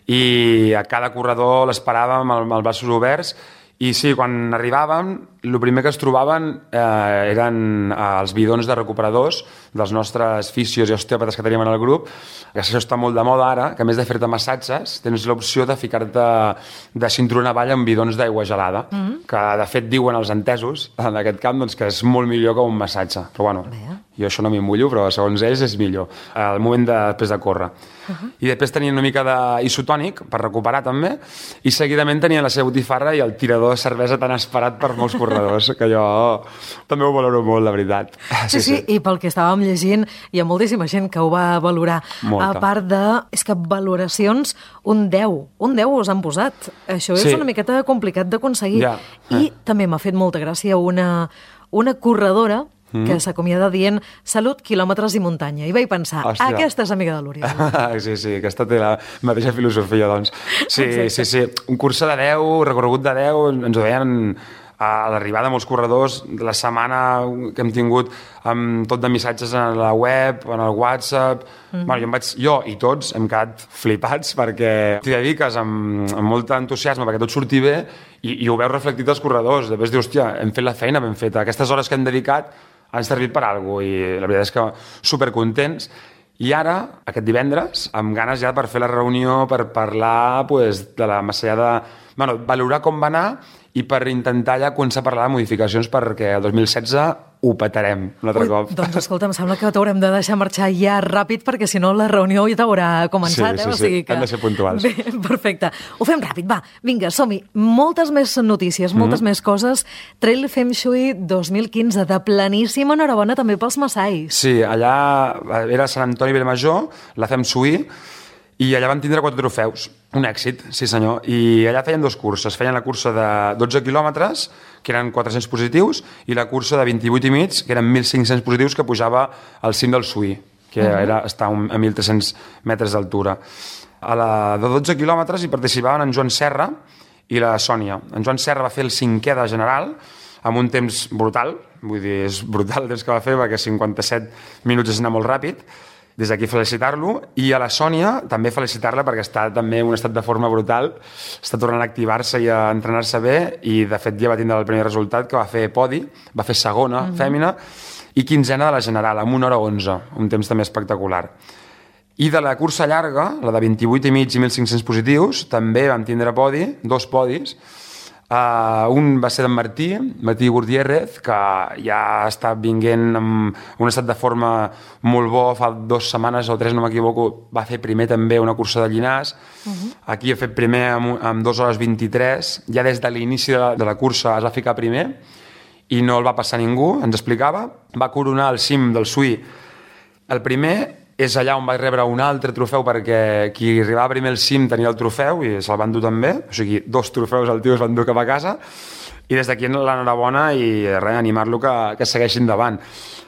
i a cada corredor l'esperàvem amb, amb els braços oberts. I sí, quan arribàvem, el primer que es trobaven eh, eren eh, els bidons de recuperadors dels nostres fisios i osteòpates que teníem en el grup, que això està molt de moda ara, que a més de fer-te massatges, tens l'opció de ficar-te de cinturó avall amb bidons d'aigua gelada, mm-hmm. que de fet diuen els entesos en aquest camp doncs, que és molt millor que un massatge. Però bueno, Bé. jo això no m'hi mullo, però segons ells és millor, al moment de, després de córrer. Uh-huh. I després tenien una mica d'isotònic per recuperar també, i seguidament tenien la seva botifarra i el tirador de cervesa tan esperat per molts corredors, que jo també ho valoro molt, la veritat. Sí, sí, sí, i pel que estàvem llegint, hi ha moltíssima gent que ho va valorar. Molta. A part de... És que valoracions, un deu. Un deu us han posat. Això és Sí. una miqueta complicat d'aconseguir. Ja. I Eh. també m'ha fet molta gràcia una, una corredora mm. que s'acomiada dient salut, quilòmetres i muntanya. I vaig pensar, Hòstia. aquesta és amiga de l'Oriol. Sí, sí, aquesta té la mateixa filosofia, doncs. Sí, Exacte. sí, sí. Un cursa de deu, recorregut de deu, ens ho deien a l'arribada molts corredors, la setmana que hem tingut amb tot de missatges en la web, en el WhatsApp... Mm. Bueno, jo, em vaig, jo i tots hem quedat flipats perquè t'hi dediques amb, amb molt entusiasme perquè tot surti bé i, i ho veus reflectit als corredors. Després dius, hòstia, hem fet la feina ben feta. Aquestes hores que hem dedicat han servit per alguna cosa i la veritat és que supercontents. I ara, aquest divendres, amb ganes ja per fer la reunió, per parlar pues, de la massallada, bueno, valorar com va anar i per intentar ja començar a parlar de modificacions perquè el dos mil setze ho petarem un altre Ui, cop. Doncs escolta, em sembla que t'haurem de deixar marxar ja ràpid perquè si no la reunió ja t'haurà començat. Sí, sí, eh? O sí, sigui que... hem de ser puntuals. Bé, perfecte. Ho fem ràpid, va, vinga, som-hi. Moltes més notícies, moltes mm -hmm. més coses. Trail Feng Shui dos mil quinze, de planíssima enhorabona també pels massais. Sí, allà era Sant Antoni Vilamajor, la Feng Shui, i allà van tindre quatre trofeus. Un èxit, sí senyor. I allà feien dos curses. Feien la cursa de dotze quilòmetres, que eren quatre-cents positius, i la cursa de vint-i-vuit i mig, que eren mil cinc-cents positius, que pujava al cim del Sui, que uh-huh. era, està a mil tres-cents metres d'altura. A la de dotze quilòmetres hi participaven en Joan Serra i la Sònia. En Joan Serra va fer el cinquè de general, amb un temps brutal, vull dir, és brutal el temps que va fer, perquè cinquanta-set minuts és anar molt ràpid. Des d'aquí felicitar-lo, i a la Sònia també felicitar-la perquè està també en un estat de forma brutal, està tornant a activar-se i a entrenar-se bé, i de fet ja va tindre el primer resultat, que va fer podi, va fer segona, mm-hmm. fèmina, i quinzena de la general, amb una hora onze, un temps també espectacular. I de la cursa llarga, la de vint-i-vuit i mig i mil cinc-cents positius, també vam tindre podi, dos podis. Uh, un va ser d'en Martí, Martí Gutiérrez, que ja està vinguent amb un estat de forma molt bo, fa dues setmanes o tres, no m'equivoco, va fer primer també una cursa de Llinars. Uh-huh. Aquí ha fet primer amb, amb dues hores vint-i-tres, ja des de l'inici de, la, de la cursa es va ficar primer i no el va passar ningú, ens explicava. Va coronar el cim del Sui el primer. És allà on va rebre un altre trofeu, perquè qui arribava primer al cim tenia el trofeu i se'l van dur també, o sigui, dos trofeus el tio es van dur cap a casa, i des d'aquí l'enhorabona i res, animar-lo que, que segueixi endavant.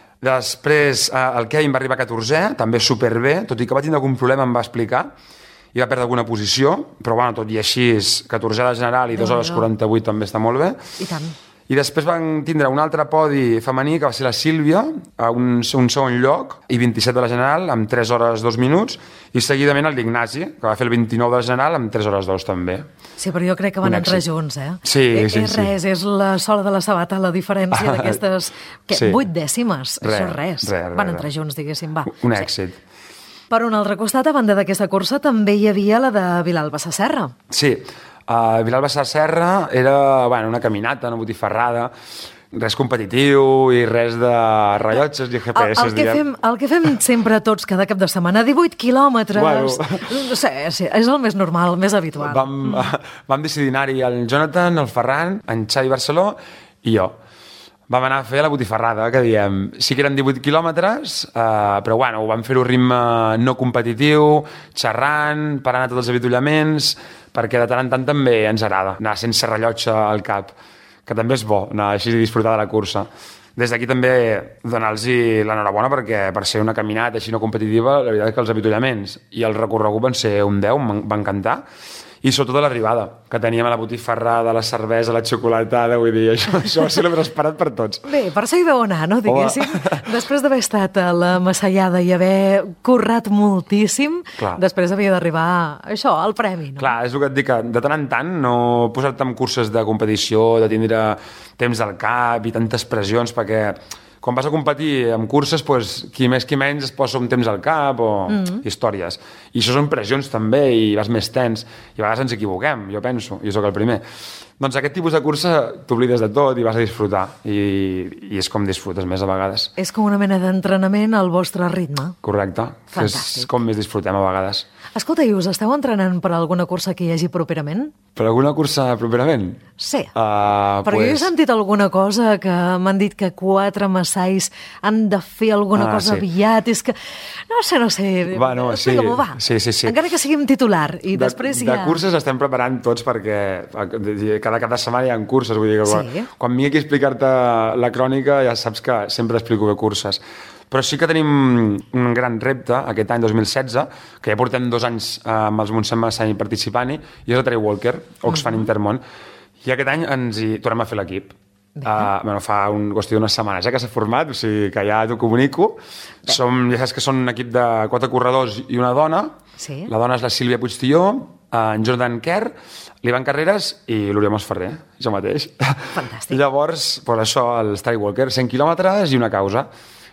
Després el Kevin va arribar a catorzè, també superbé, tot i que va tindre algun problema, em va explicar, i va perdre alguna posició, però bueno, tot i així, catorzè de general i dos hores quaranta-vuit també està molt bé. I tant. I després van tindre un altre podi femení, que va ser la Sílvia, a un, un segon lloc, i vint-i-set de la general, amb tres hores dos minuts, i seguidament el d'Ignasi, que va fer el vint-i-nou de la general, amb tres hores dos també. Sí, però jo crec que van entrar junts, eh? Sí, eh, sí, és sí. res, és la sola de la sabata, la diferència d'aquestes sí. vuit dècimes. Res, Això és res. res, res van res. entrar junts, diguéssim, va. Un sí. èxit. Per un altre costat, a banda d'aquesta cursa, també hi havia la de Vilalba Sasserra. Sí, uh, Vilalba Sasserra era bueno, una caminata, una botifarrada, res competitiu i res de rellotges i G P S, el, el, que fem, el que fem sempre tots cada cap de setmana, divuit quilòmetres, bueno. no sé, sí, és el més normal, el més habitual. Vam, mm. vam decidir anar-hi el Jonathan, el Ferran, en Xavi Barceló i jo. Vam anar a fer la botifarrada, que diem, sí que eren divuit quilòmetres, eh, però bueno, ho vam fer-ho a ritme no competitiu, xerrant, parant a tots els avituallaments, perquè de tant en tant també ens agrada anar sense rellotge al cap, que també és bo anar així i disfrutar de la cursa. Des d'aquí també donar-los l'enhorabona perquè per ser una caminata així no competitiva, la veritat és que els avituallaments i el recorregut van ser un deu, van encantar, i sobretot a l'arribada, que teníem a la botifarrada, la cervesa, la xocolatada, vull dir, això, això va ser el més esperat per tots. Bé, per això hi veu anar, no, diguéssim? Home. Després d'haver estat a la Massallada i haver currat moltíssim, Clar. després havia d'arribar, això, al premi, no? Clar, és el que et dic, que de tant en tant no posar-te en curses de competició, de tindre temps al cap i tantes pressions, perquè quan vas a competir amb curses, doncs, qui més qui menys es posa un temps al cap o mm-hmm. històries. I això són pressions també i vas més tens. I a vegades ens equivoquem, jo penso, i jo sóc el primer. Doncs aquest tipus de cursa t'oblides de tot i vas a disfrutar. I, i és com disfrutes més a vegades. És com una mena d'entrenament al vostre ritme. Correcte. Fantàstic. És com més disfrutem a vegades. Escolta, i us esteu entrenant per alguna cursa que hi hagi properament? Per alguna cursa properament? Sí. Uh, Perquè pues... jo he sentit alguna cosa que m'han dit que quatre massais han de fer alguna ah, cosa sí. aviat. És que, no sé, no sé. Bueno, sí. Explica-m'ho, va. Sí, sí, sí. Encara que siguin titular. I de, després de ja... De curses estem preparant tots perquè cada cap de setmana hi ha curses. Vull dir que sí. quan, quan vingui aquí a explicar-te la crònica ja saps que sempre t'explico que curses. Però sí que tenim un gran repte aquest any dos mil setze, que ja portem dos anys eh, amb els Montsant Massany participant-hi, i és el Trail Walker, Oxfam uh-huh. Intermont. I aquest any ens hi tornem a fer l'equip. Uh, bueno, fa un, qüestió d'unes setmanes ja que s'ha format, o sigui que ja t'ho comunico. Som, ja saps que són un equip de quatre corredors i una dona. Sí. La dona és la Sílvia Puigtilló, en Jordan Kerr, l'Ivan Carreras i l'Oriol Masferrer, jo mateix. Fantàstic. Llavors, pues això, el Trail Walker, cent quilòmetres i una causa.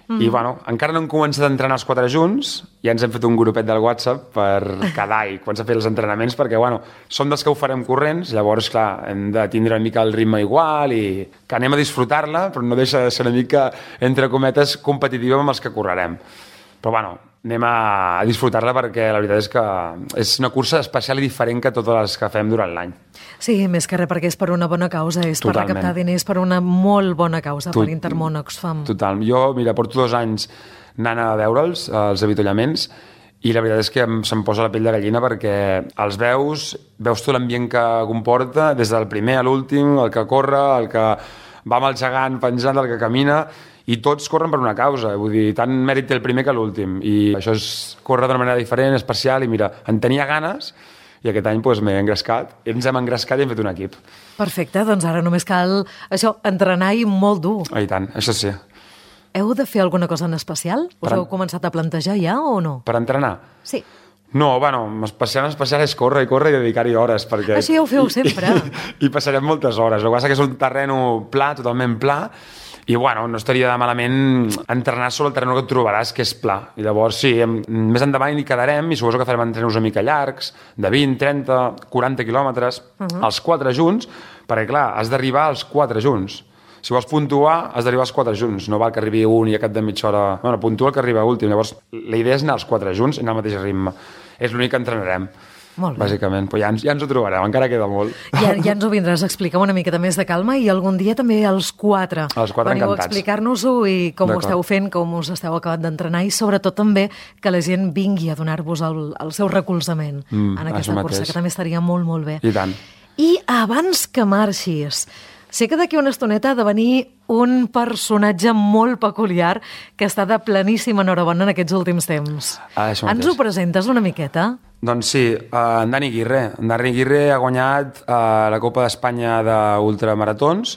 Mm. I, bueno, encara no hem començat a entrenar els quatre junts, ja ens hem fet un grupet del WhatsApp per quedar i començar a fer els entrenaments, perquè, bueno, som dels que ho farem corrents, llavors, clar, hem de tindre una mica el ritme igual i que anem a disfrutar-la, però no deixa de ser una mica, entre cometes, competitiva amb els que correrem. Però, bueno, anem a disfrutar-la perquè la veritat és que és una cursa especial i diferent que totes les que fem durant l'any. Sí, més que res perquè és per una bona causa, és Totalment. per recaptar diners per una molt bona causa, Tot, per Intermón Oxfam. Total. Jo, mira, porto dos anys anant a veure'ls, els avituallaments, i la veritat és que em, se'm posa la pell de gallina perquè els veus, veus tot l'ambient que comporta, des del primer a l'últim, el que corre, el que va amb el gegant penjant, el que camina, i tots corren per una causa, vull dir, tant mèrit té el primer que l'últim, i això és córrer d'una manera diferent, especial, i mira, en tenia ganes, i aquest any doncs, m'he engrescat, i ens hem engrescat i hem fet un equip. Perfecte, doncs ara només cal això, entrenar i molt dur. Ah, i tant, això sí. Heu de fer alguna cosa en especial? Us Per... heu començat a plantejar ja o no? Per entrenar? Sí. No, bueno, especial, especial és córrer i córrer i dedicar-hi hores, perquè... Així ja ho feu sempre. I, i passarem moltes hores. El que passa que és un terreno pla, totalment pla, i, bueno, no estaria de malament entrenar sobre el terreny que et trobaràs, que és pla. I llavors, sí, hem, més endavant hi quedarem i suposo que farem entrenos una mica llargs, de vint, trenta, quaranta quilòmetres, uh-huh. els quatre junts, perquè, clar, has d'arribar als quatre junts. Si vols puntuar, has d'arribar als quatre junts. No val que arribi un i a cap de mitja hora... Bueno, puntua el que arriba últim. Llavors, la idea és anar als quatre junts i anar al mateix ritme. És l'únic que entrenarem. Molt bé. Bàsicament, però ja ens, ja ens ho trobarem, encara queda molt. Ja, ja ens ho vindràs a explicar una miqueta més de calma i algun dia també els quatre. Els quatre Veniu encantats. a explicar-nos-ho i com ho esteu fent, com us esteu acabant d'entrenar i sobretot també que la gent vingui a donar-vos el, el seu recolzament mm, en aquesta cursa, que també estaria molt, molt bé. I tant. I abans que marxis, sé que d'aquí una estoneta ha de venir un personatge molt peculiar que està de pleníssima enhorabona en aquests últims temps. Ah, Ens ho presentes una miqueta? Doncs sí, uh, en Dani Aguirre. En Dani Aguirre ha guanyat uh, la Copa d'Espanya d'ultramaratons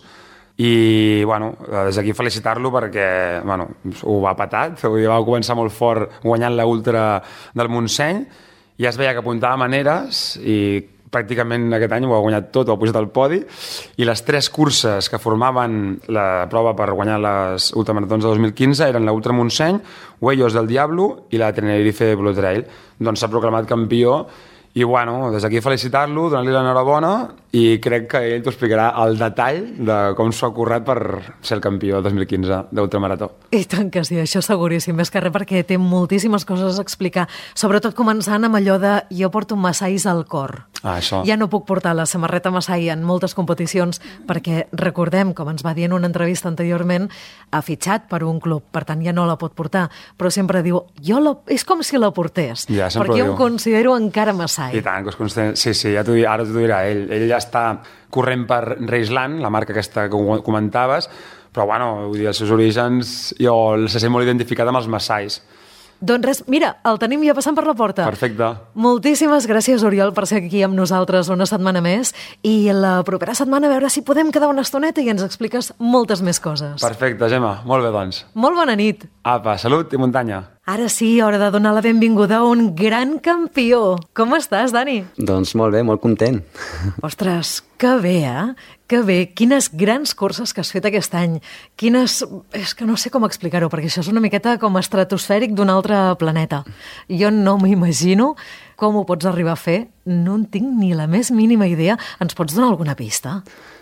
i, bueno, des d'aquí felicitar-lo perquè, bueno, ho va patat, vull dir, va començar molt fort guanyant la ultra del Montseny, ja es veia que apuntava maneres i pràcticament aquest any ho ha guanyat tot, ho ha posat al podi, i les tres curses que formaven la prova per guanyar les ultramaratons de dos mil quinze eren la Ultra Montseny, Huellos del Diablo i la Tenerife Blue Trail. Doncs s'ha proclamat campió i, bueno, des d'aquí felicitar-lo, donar-li l'enhorabona i crec que ell t'ho explicarà al detall de com s'ho ha currat per ser el campió del dos mil quinze d'ultramarató. I tant que sí, això seguríssim, més que res perquè té moltíssimes coses a explicar, sobretot començant amb allò de jo porto massais al cor. Ah, això. Ja no puc portar la samarreta massai en moltes competicions perquè, recordem, com ens va dir en una entrevista anteriorment, ha fitxat per un club, per tant ja no la pot portar, però sempre diu, jo la... és com si la portés, ja, perquè jo em considero encara massai. I tant, que us considero... Sí, sí, ja dirà, ara t'ho dirà ell. Ell ja està corrent per Reisland, la marca aquesta que comentaves, però, bueno, vull dir, els seus orígens, jo se sent molt identificat amb els massais. Doncs res, mira, el tenim ja passant per la porta. Perfecte. Moltíssimes gràcies, Oriol, per ser aquí amb nosaltres una setmana més i la propera setmana a veure si podem quedar una estoneta i ens expliques moltes més coses. Perfecte, Gemma. Molt bé, doncs. Molt bona nit. Apa, salut i muntanya. Ara sí, hora de donar la benvinguda a un gran campió. Com estàs, Dani? Doncs molt bé, molt content. Ostres, que bé, eh? Que bé. Quines grans curses que has fet aquest any. Quines... És que no sé com explicar-ho, perquè això és una miqueta com estratosfèric d'un altre planeta. Jo no m'imagino com ho pots arribar a fer. No en tinc ni la més mínima idea. Ens pots donar alguna pista?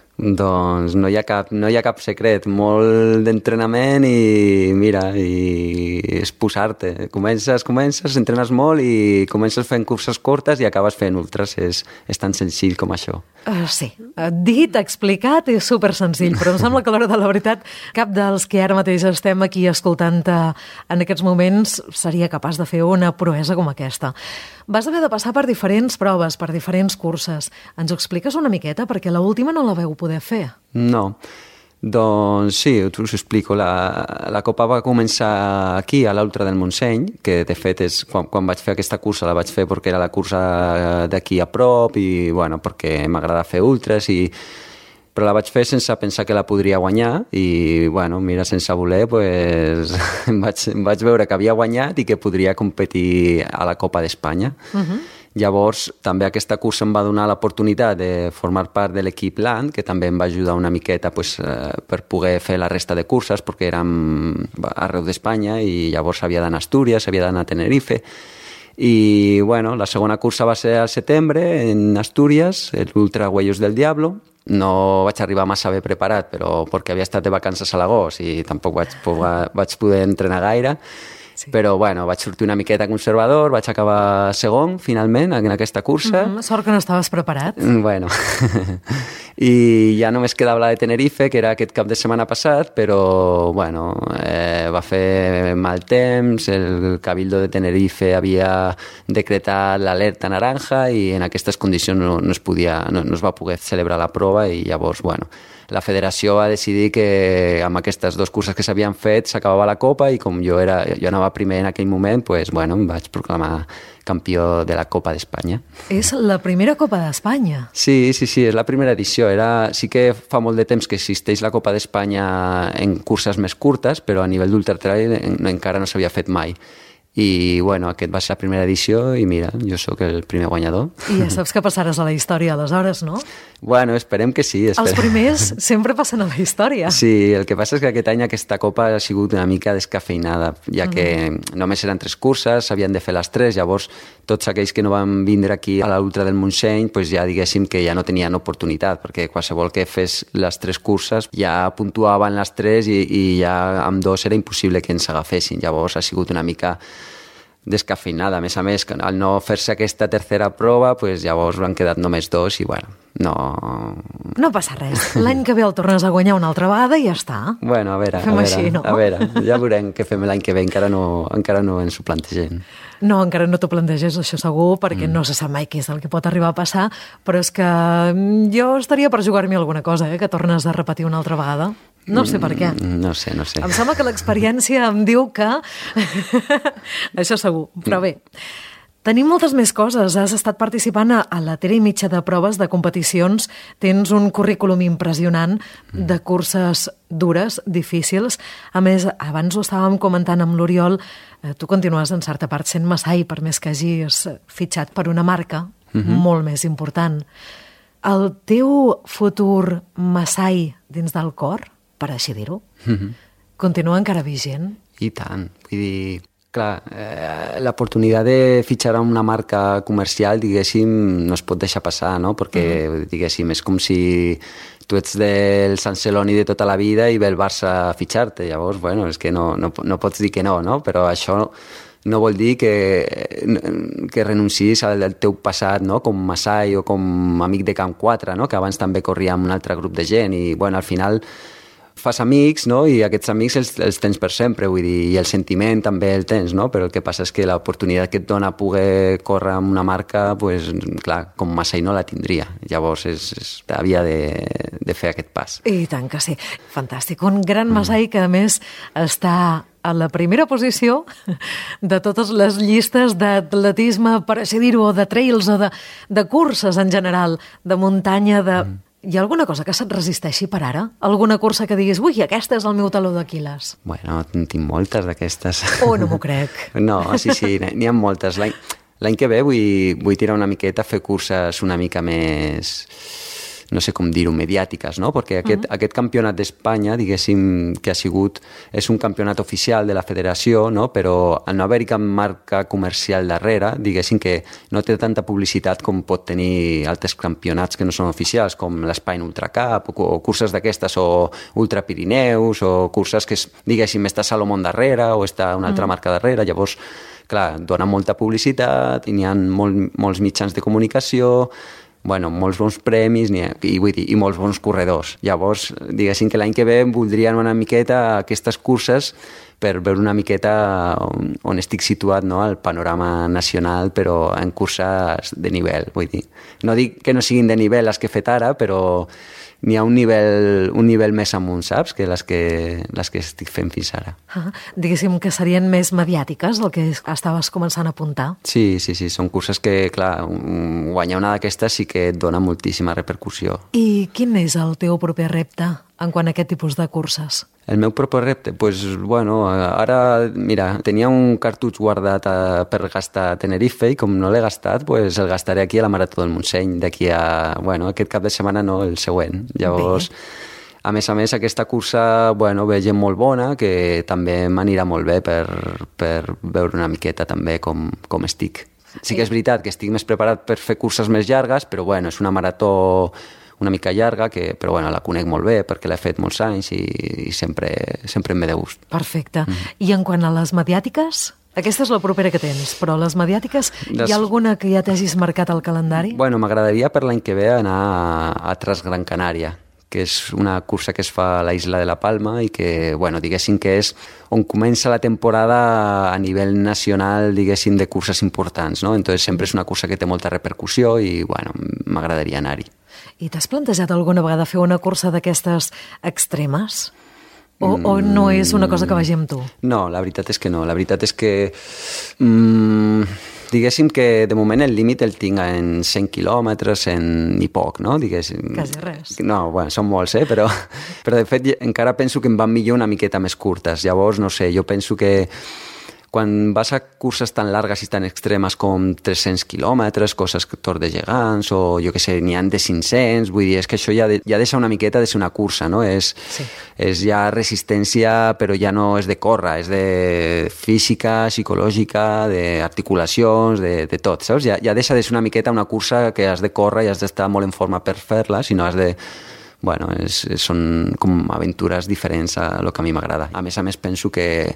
Doncs no hi ha cap, no hi ha cap secret, molt d'entrenament i mira, i és posar-te. Comences, comences, entrenes molt i comences fent curses curtes i acabes fent ultras. És, és tan senzill com això. Uh, sí, dit, explicat, és super senzill, però em sembla que a l'hora de la veritat cap dels que ara mateix estem aquí escoltant en aquests moments seria capaç de fer una proesa com aquesta. Vas haver de passar per diferents proves, per diferents curses. Ens ho expliques una miqueta? Perquè l'última no la veu poder fer. No. Doncs sí, us explico. La, la Copa va començar aquí, a l'Ultra del Montseny, que de fet és, quan, quan vaig fer aquesta cursa la vaig fer perquè era la cursa d'aquí a prop i bueno, perquè m'agrada fer ultres i però la vaig fer sense pensar que la podria guanyar i, bueno, mira, sense voler, pues, em, vaig, em vaig veure que havia guanyat i que podria competir a la Copa d'Espanya. Uh-huh. Llavors, també aquesta cursa em va donar l'oportunitat de formar part de l'equip Land, que també em va ajudar una miqueta pues, eh, per poder fer la resta de curses, perquè érem arreu d'Espanya i llavors havia d'anar a Astúries, havia d'anar a Tenerife. I, bueno, la segona cursa va ser al setembre, en Astúries, l'Ultra Huellos del Diablo. No vaig arribar massa bé preparat, però perquè havia estat de vacances a l'agost i tampoc vaig poder, vaig poder entrenar gaire. Sí. Però, bueno, vaig sortir una miqueta conservador, vaig acabar segon, finalment, en aquesta cursa. Mm, sort que no estaves preparat. Bueno, i ja només quedava la de Tenerife, que era aquest cap de setmana passat, però, bueno, eh, va fer mal temps, el Cabildo de Tenerife havia decretat l'alerta naranja i en aquestes condicions no, no, es podia, no, no es va poder celebrar la prova i llavors, bueno, la federació va decidir que amb aquestes dues curses que s'havien fet s'acabava la Copa i com jo, era, jo anava primer en aquell moment, pues, bueno, em vaig proclamar campió de la Copa d'Espanya. És la primera Copa d'Espanya. Sí, sí, sí, és la primera edició. Era, sí que fa molt de temps que existeix la Copa d'Espanya en curses més curtes, però a nivell d'ultratrail encara no s'havia fet mai. I, bueno, aquest va ser la primera edició i mira, jo sóc el primer guanyador. I ja saps que passaràs a la història aleshores, no? Bueno, esperem que sí. Esperem. Els primers sempre passen a la història. Sí, el que passa és que aquest any aquesta Copa ha sigut una mica descafeinada, ja que mm. només eren tres curses, s'havien de fer les tres, llavors tots aquells que no van vindre aquí a l'Ultra del Montseny, pues ja diguéssim que ja no tenien oportunitat, perquè qualsevol que fes les tres curses ja puntuaven les tres i, i ja amb dos era impossible que ens agafessin. Llavors ha sigut una mica descafeinada. A més a més, al no fer-se aquesta tercera prova, pues llavors han quedat només dos i, bueno, no... No passa res. L'any que ve el tornes a guanyar una altra vegada i ja està. Bueno, a veure, fem a veure, així, no? a veure, ja veurem què fem l'any que ve, encara no, encara no ens ho plantegem. No, encara no t'ho planteges, això segur, perquè mm. no se sap mai què és el que pot arribar a passar, però és que jo estaria per jugar-m'hi alguna cosa, eh, que tornes a repetir una altra vegada. No sé per què. No sé, no sé. Em sembla que l'experiència em diu que... Això segur, però bé. Tenim moltes més coses. Has estat participant a la tera i mitja de proves de competicions. Tens un currículum impressionant de curses dures, difícils. A més, abans ho estàvem comentant amb l'Oriol, tu continues en certa part sent massai, per més que hagis fitxat per una marca uh-huh. molt més important. El teu futur massai dins del cor, per així dir-ho, uh-huh. continua encara vigent? I tant. Vull dir, clar, eh, l'oportunitat de fitxar a una marca comercial, diguéssim, no es pot deixar passar, no? Perquè, uh-huh. diguéssim, és com si tu ets del Sant Celoni de tota la vida i ve el Barça a fitxar-te. Llavors, bueno, és que no, no, no pots dir que no, no? Però això no vol dir que, que renuncis al teu passat, no? Com massai o com amic de Camp quatre, no? Que abans també corria amb un altre grup de gent i, bueno, al final fas amics, no? I aquests amics els, els tens per sempre, vull dir, i el sentiment també el tens, no? Però el que passa és que l'oportunitat que et dona poder córrer amb una marca, pues, clar, com massai no la tindria. Llavors és, és, havia de, de fer aquest pas. I tant que sí. Fantàstic. Un gran massai que, a més, està a la primera posició de totes les llistes d'atletisme, per així dir-ho, o de trails o de, de curses en general, de muntanya, de... Mm. Hi ha alguna cosa que se't resisteixi per ara? Alguna cursa que diguis, ui, aquesta és el meu taló d'Aquil·les? Bueno, tinc moltes d'aquestes. Oh, no m'ho crec. No, sí, sí, n'hi ha moltes. L'any, l'any que ve vull, vull tirar una miqueta a fer curses una mica més... no sé com dir-ho, mediàtiques, no? Perquè aquest, uh-huh. aquest campionat d'Espanya, diguéssim, que ha sigut, és un campionat oficial de la federació, no? Però al no haver-hi cap marca comercial darrere, diguéssim que no té tanta publicitat com pot tenir altres campionats que no són oficials, com l'Spine Ultra Cup, o, o curses d'aquestes, o Ultra Pirineus, o curses que, diguéssim, està Salomon darrere, o està una altra uh-huh. marca darrere, llavors, clar, dona molta publicitat, i n'hi ha molt, molts mitjans de comunicació, bueno, molts bons premis i, i, vull dir, i molts bons corredors. Llavors, diguéssim que l'any que ve voldrien una miqueta aquestes curses per veure una miqueta on, on estic situat, no?, al panorama nacional, però en curses de nivell, vull dir. No dic que no siguin de nivell les que he fet ara, però n'hi ha un nivell, un nivell més amunt, saps?, que les que, les que estic fent fins ara. Ah, diguéssim que serien més mediàtiques, el que estaves començant a apuntar. Sí, sí, sí, són curses que, clar, guanyar una d'aquestes sí que et dona moltíssima repercussió. I quin és el teu proper repte en quant a aquest tipus de curses? El meu propi repte? Pues, bueno, ara, mira, tenia un cartutx guardat a, per gastar a Tenerife i com no l'he gastat, pues el gastaré aquí a la Marató del Montseny, d'aquí a, bueno, aquest cap de setmana no, el següent. Llavors, bé. A més a més, aquesta cursa, bueno, ve gent molt bona, que també m'anirà molt bé per, per veure una miqueta també com, com estic. Sí que és veritat que estic més preparat per fer curses més llargues, però bueno, és una marató una mica llarga, que, però bueno, la conec molt bé perquè l'he fet molts anys i, i sempre, sempre em ve de gust. Perfecte. Mm. I en quant a les mediàtiques? Aquesta és la propera que tens, però les mediàtiques, les... hi ha alguna que ja t'hagis marcat al calendari? Bueno, m'agradaria per l'any que ve anar a, a Tras Gran Canària, que és una cursa que es fa a la isla de la Palma i que, bueno, diguéssim que és on comença la temporada a nivell nacional, diguéssim, de curses importants, no? Entonces sempre és una cursa que té molta repercussió i, bueno, m'agradaria anar-hi. I t'has plantejat alguna vegada fer una cursa d'aquestes extremes? O, mm, o no és una cosa que vagi amb tu? No, la veritat és que no. La veritat és que... Mm, diguéssim que de moment el límit el tinc en cent quilòmetres, en i poc, no? Diguéssim. Quasi res. No, bueno, són molts, eh? Però, però de fet encara penso que em van millor una miqueta més curtes. Llavors, no sé, jo penso que quan vas a curses tan largues i tan extremes com tres-cents quilòmetres, coses que Tour de Gegants, o jo que sé, n'hi ha de cinc-cents, vull dir, és que això ja, de, ja deixa una miqueta de ser una cursa, no? És, sí. És ja resistència, però ja no és de córrer, és de física, psicològica, d'articulacions, de, de tot, saps? Ja, ja deixa de ser una miqueta una cursa que has de córrer i has d'estar molt en forma per fer-la, sinó has de... Bueno, és, són com aventures diferents a lo que a mi m'agrada. A més a més, penso que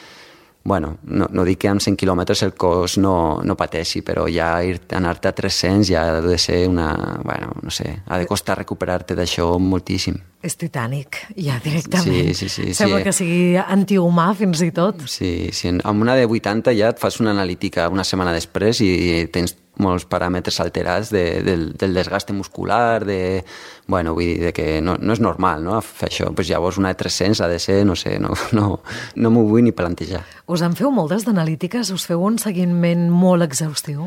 bueno, no, no dic que amb cent quilòmetres el cos no, no pateixi, però ja anar-te a tres-cents ja ha de ser una... Bueno, no sé, ha de costar recuperar-te d'això moltíssim. És titànic, ja directament. Sí, sí, sí. Sembla sí. que sigui antihumà fins i tot. Sí, sí, amb una de vuitanta ja et fas una analítica una setmana després i tens molts paràmetres alterats de, del, del desgaste muscular, de... Bueno, vull dir, de que no, no és normal, no?, fer això. Pues llavors una de tres-cents ha de ser, no sé, no, no, no m'ho vull ni plantejar. Us en feu moltes d'analítiques? Us feu un seguiment molt exhaustiu?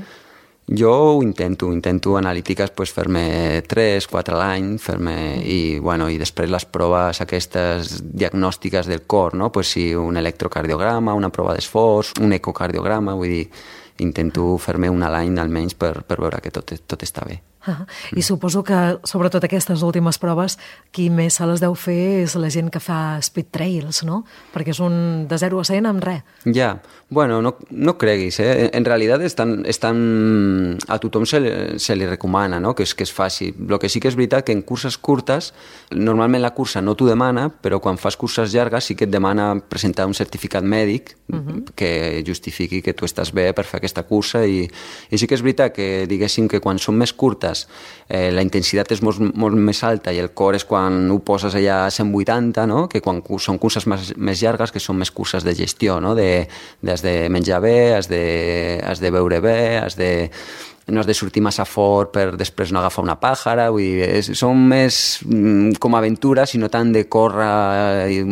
Jo ho intento, intento analítiques, pues, fer-me tres, quatre a l'any, fer-me... I, bueno, i després les proves aquestes diagnòstiques del cor, no? Pues sí, un electrocardiograma, una prova d'esforç, un ecocardiograma, vull dir, intento fer-me una a l'any almenys per, per veure que tot, tot està bé. Ah, I suposo que, sobretot aquestes últimes proves, qui més se les deu fer és la gent que fa speed trails, no? Perquè és un de zero a cent amb res. Ja, bueno, no, no creguis, eh? En realitat estan, estan... a tothom se li, se li recomana, no?, que és, que és fàcil. El que sí que és veritat que en curses curtes, normalment la cursa no t'ho demana, però quan fas curses llargues sí que et demana presentar un certificat mèdic uh-huh. que justifiqui que tu estàs bé per fer aquesta cursa i, i sí que és veritat que, diguéssim, que quan són més curtes Eh, la intensitat és molt, molt més alta i el cor és quan ho poses allà a cent vuitanta, no?, que quan són curses més, més llargues, que són més curses de gestió, no?, de, de has de menjar bé, has de, has de beure bé, has de, no has de sortir massa fort per després no agafar una pàjara, vull dir, és, són més mm, com aventures i no tant de córrer eh,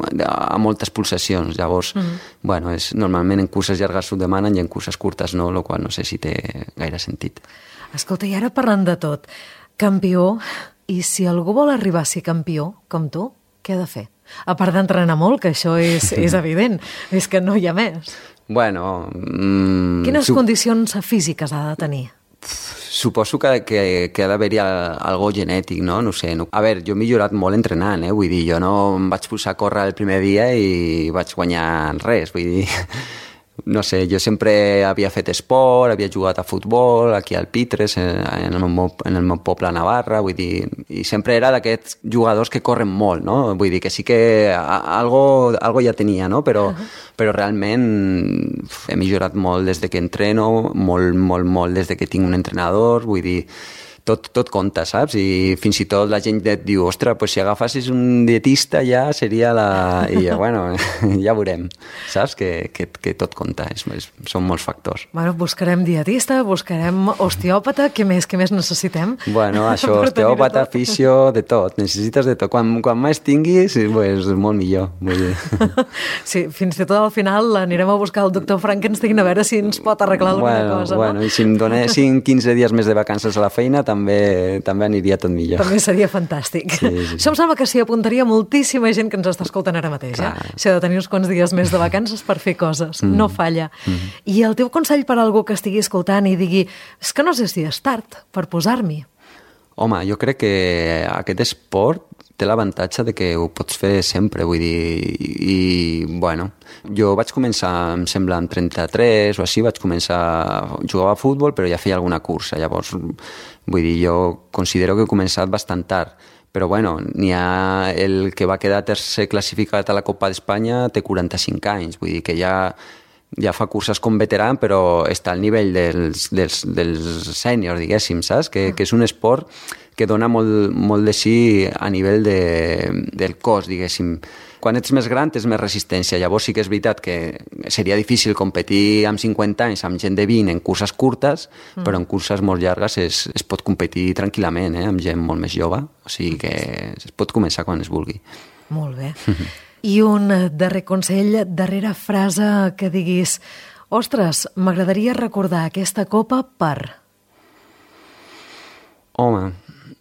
a moltes pulsacions. Llavors, mm-hmm. bueno, és, normalment en curses llargues s'ho demanen i en curses curtes no, el qual no sé si té gaire sentit. Escolta, i ara parlant de tot, campió, i si algú vol arribar a ser campió, com tu, què ha de fer? A part d'entrenar molt, que això és, és evident, és que no hi ha més. Bueno... Mm, Quines su- condicions físiques ha de tenir? Suposo que, que, que ha d'haver-hi algo genètic, no? No sé. No. A veure, jo he millorat molt entrenant, eh? Vull dir, jo no em vaig posar a córrer el primer dia i vaig guanyar res, vull dir... No sé, jo sempre havia fet esport, havia jugat a futbol, aquí al Pitres, en el meu, en el meu poble a Navarra, vull dir, i sempre era d'aquests jugadors que corren molt, no? Vull dir que sí que algo, algo ja tenia, no? Però, uh-huh. però realment he millorat molt des de que entreno, molt, molt, molt des de que tinc un entrenador, vull dir, tot, tot compta, saps? I fins i tot la gent et diu, ostres, pues si agafassis un dietista ja seria la... I jo, bueno, ja veurem, saps? Que, que, que tot compta, és, és, són molts factors. Bueno, buscarem dietista, buscarem osteòpata, què més, què més necessitem? Bueno, això, osteòpata, fisio, de tot, necessites de tot. Quan, quan més tinguis, pues, molt millor. Vull dir. Sí, fins i tot al final anirem a buscar el doctor Frankenstein a veure si ens pot arreglar alguna bueno, cosa. Bueno, no? I si em donessin quinze dies més de vacances a la feina, també, també aniria tot millor. També seria fantàstic. Sí, sí, sí. Això em sembla que s'hi apuntaria moltíssima gent que ens està escoltant ara mateix. Eh? Si ha de tenir uns quants dies més de vacances per fer coses. Mm. No falla. Mm. I el teu consell per a algú que estigui escoltant i digui és que no sé si és tard per posar-m'hi. Home, jo crec que aquest esport té l'avantatge de que ho pots fer sempre, vull dir, i, bueno, jo vaig començar, em sembla, amb trenta-tres o així, vaig començar, jugava a futbol, però ja feia alguna cursa, llavors, vull dir, jo considero que he començat bastant tard, però bueno, n'hi ha el que va quedar tercer classificat a la Copa d'Espanya, té quaranta-cinc anys, vull dir que ja ja fa curses com veteran, però està al nivell dels, dels, dels sèniors, diguéssim, saps? Que, que és un esport que dona molt, molt de sí a nivell de, del cos, diguéssim. Quan ets més gran tens més resistència, llavors sí que és veritat que seria difícil competir amb cinquanta anys amb gent de vint en curses curtes, mm. però en curses molt llargues es, es pot competir tranquil·lament, eh? Amb gent molt més jove, o sigui que es pot començar quan es vulgui. Molt bé. I un darrer consell, darrera frase que diguis ostres, m'agradaria recordar aquesta copa per... Home,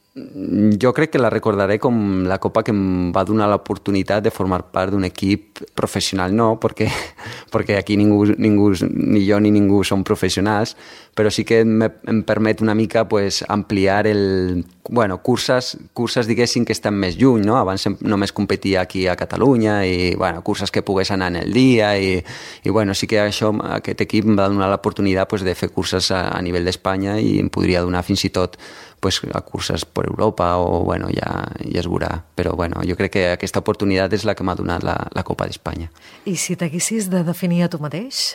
jo crec que la recordaré com la copa que em va donar l'oportunitat de formar part d'un equip professional, no, perquè, perquè aquí ningú, ningú, ni jo ni ningú som professionals, però sí que em, em permet una mica pues, ampliar el... Bueno, curses, curses diguéssim que estan més lluny, no? Abans només competia aquí a Catalunya i, bueno, curses que pogués anar en el dia i, i bueno, sí que això, aquest equip em va donar l'oportunitat pues, de fer curses a, a nivell d'Espanya i em podria donar fins i tot pues, a curses per Europa o, bueno, ja, ja es veurà. Però, bueno, jo crec que aquesta oportunitat és la que m'ha donat la, la Copa d'Espanya. I si t'haguessis de definir a tu mateix?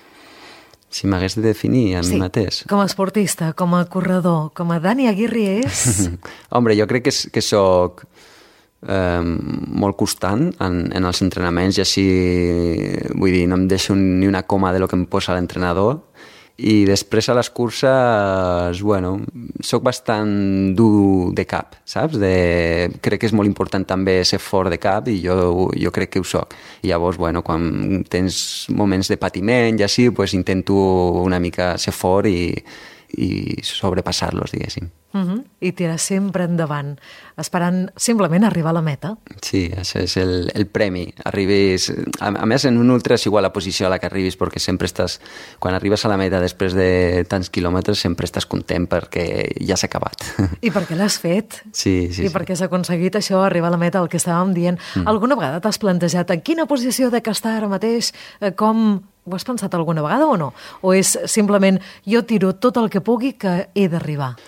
Si m'hagués de definir a sí, mi mateix. Com a esportista, com a corredor, com a Dani Aguirre és... Hombre, jo crec que, que soc eh, molt constant en, en els entrenaments i així, vull dir, no em deixo ni una coma de lo que em posa l'entrenador. I després a les curses, bueno, soc bastant dur de cap, saps? De... Crec que és molt important també ser fort de cap i jo, jo crec que ho soc. I llavors, bueno, quan tens moments de patiment i així, pues intento una mica ser fort i, i sobrepassar-los, diguéssim. Uh-huh. I tirar sempre endavant, esperant simplement arribar a la meta. Sí, això és el, el premi. Arribis... A, a més, en un ultra és igual la posició a la que arribis, perquè sempre estàs... Quan arribes a la meta després de tants quilòmetres, sempre estàs content perquè ja s'ha acabat. I perquè l'has fet. Sí, sí. I sí. perquè s'ha aconseguit això, arribar a la meta, el que estàvem dient. Mm. Alguna vegada t'has plantejat en quina posició de que està ara mateix, com... Ho has pensat alguna vegada o no? O és simplement jo tiro tot el que pugui que he d'arribar?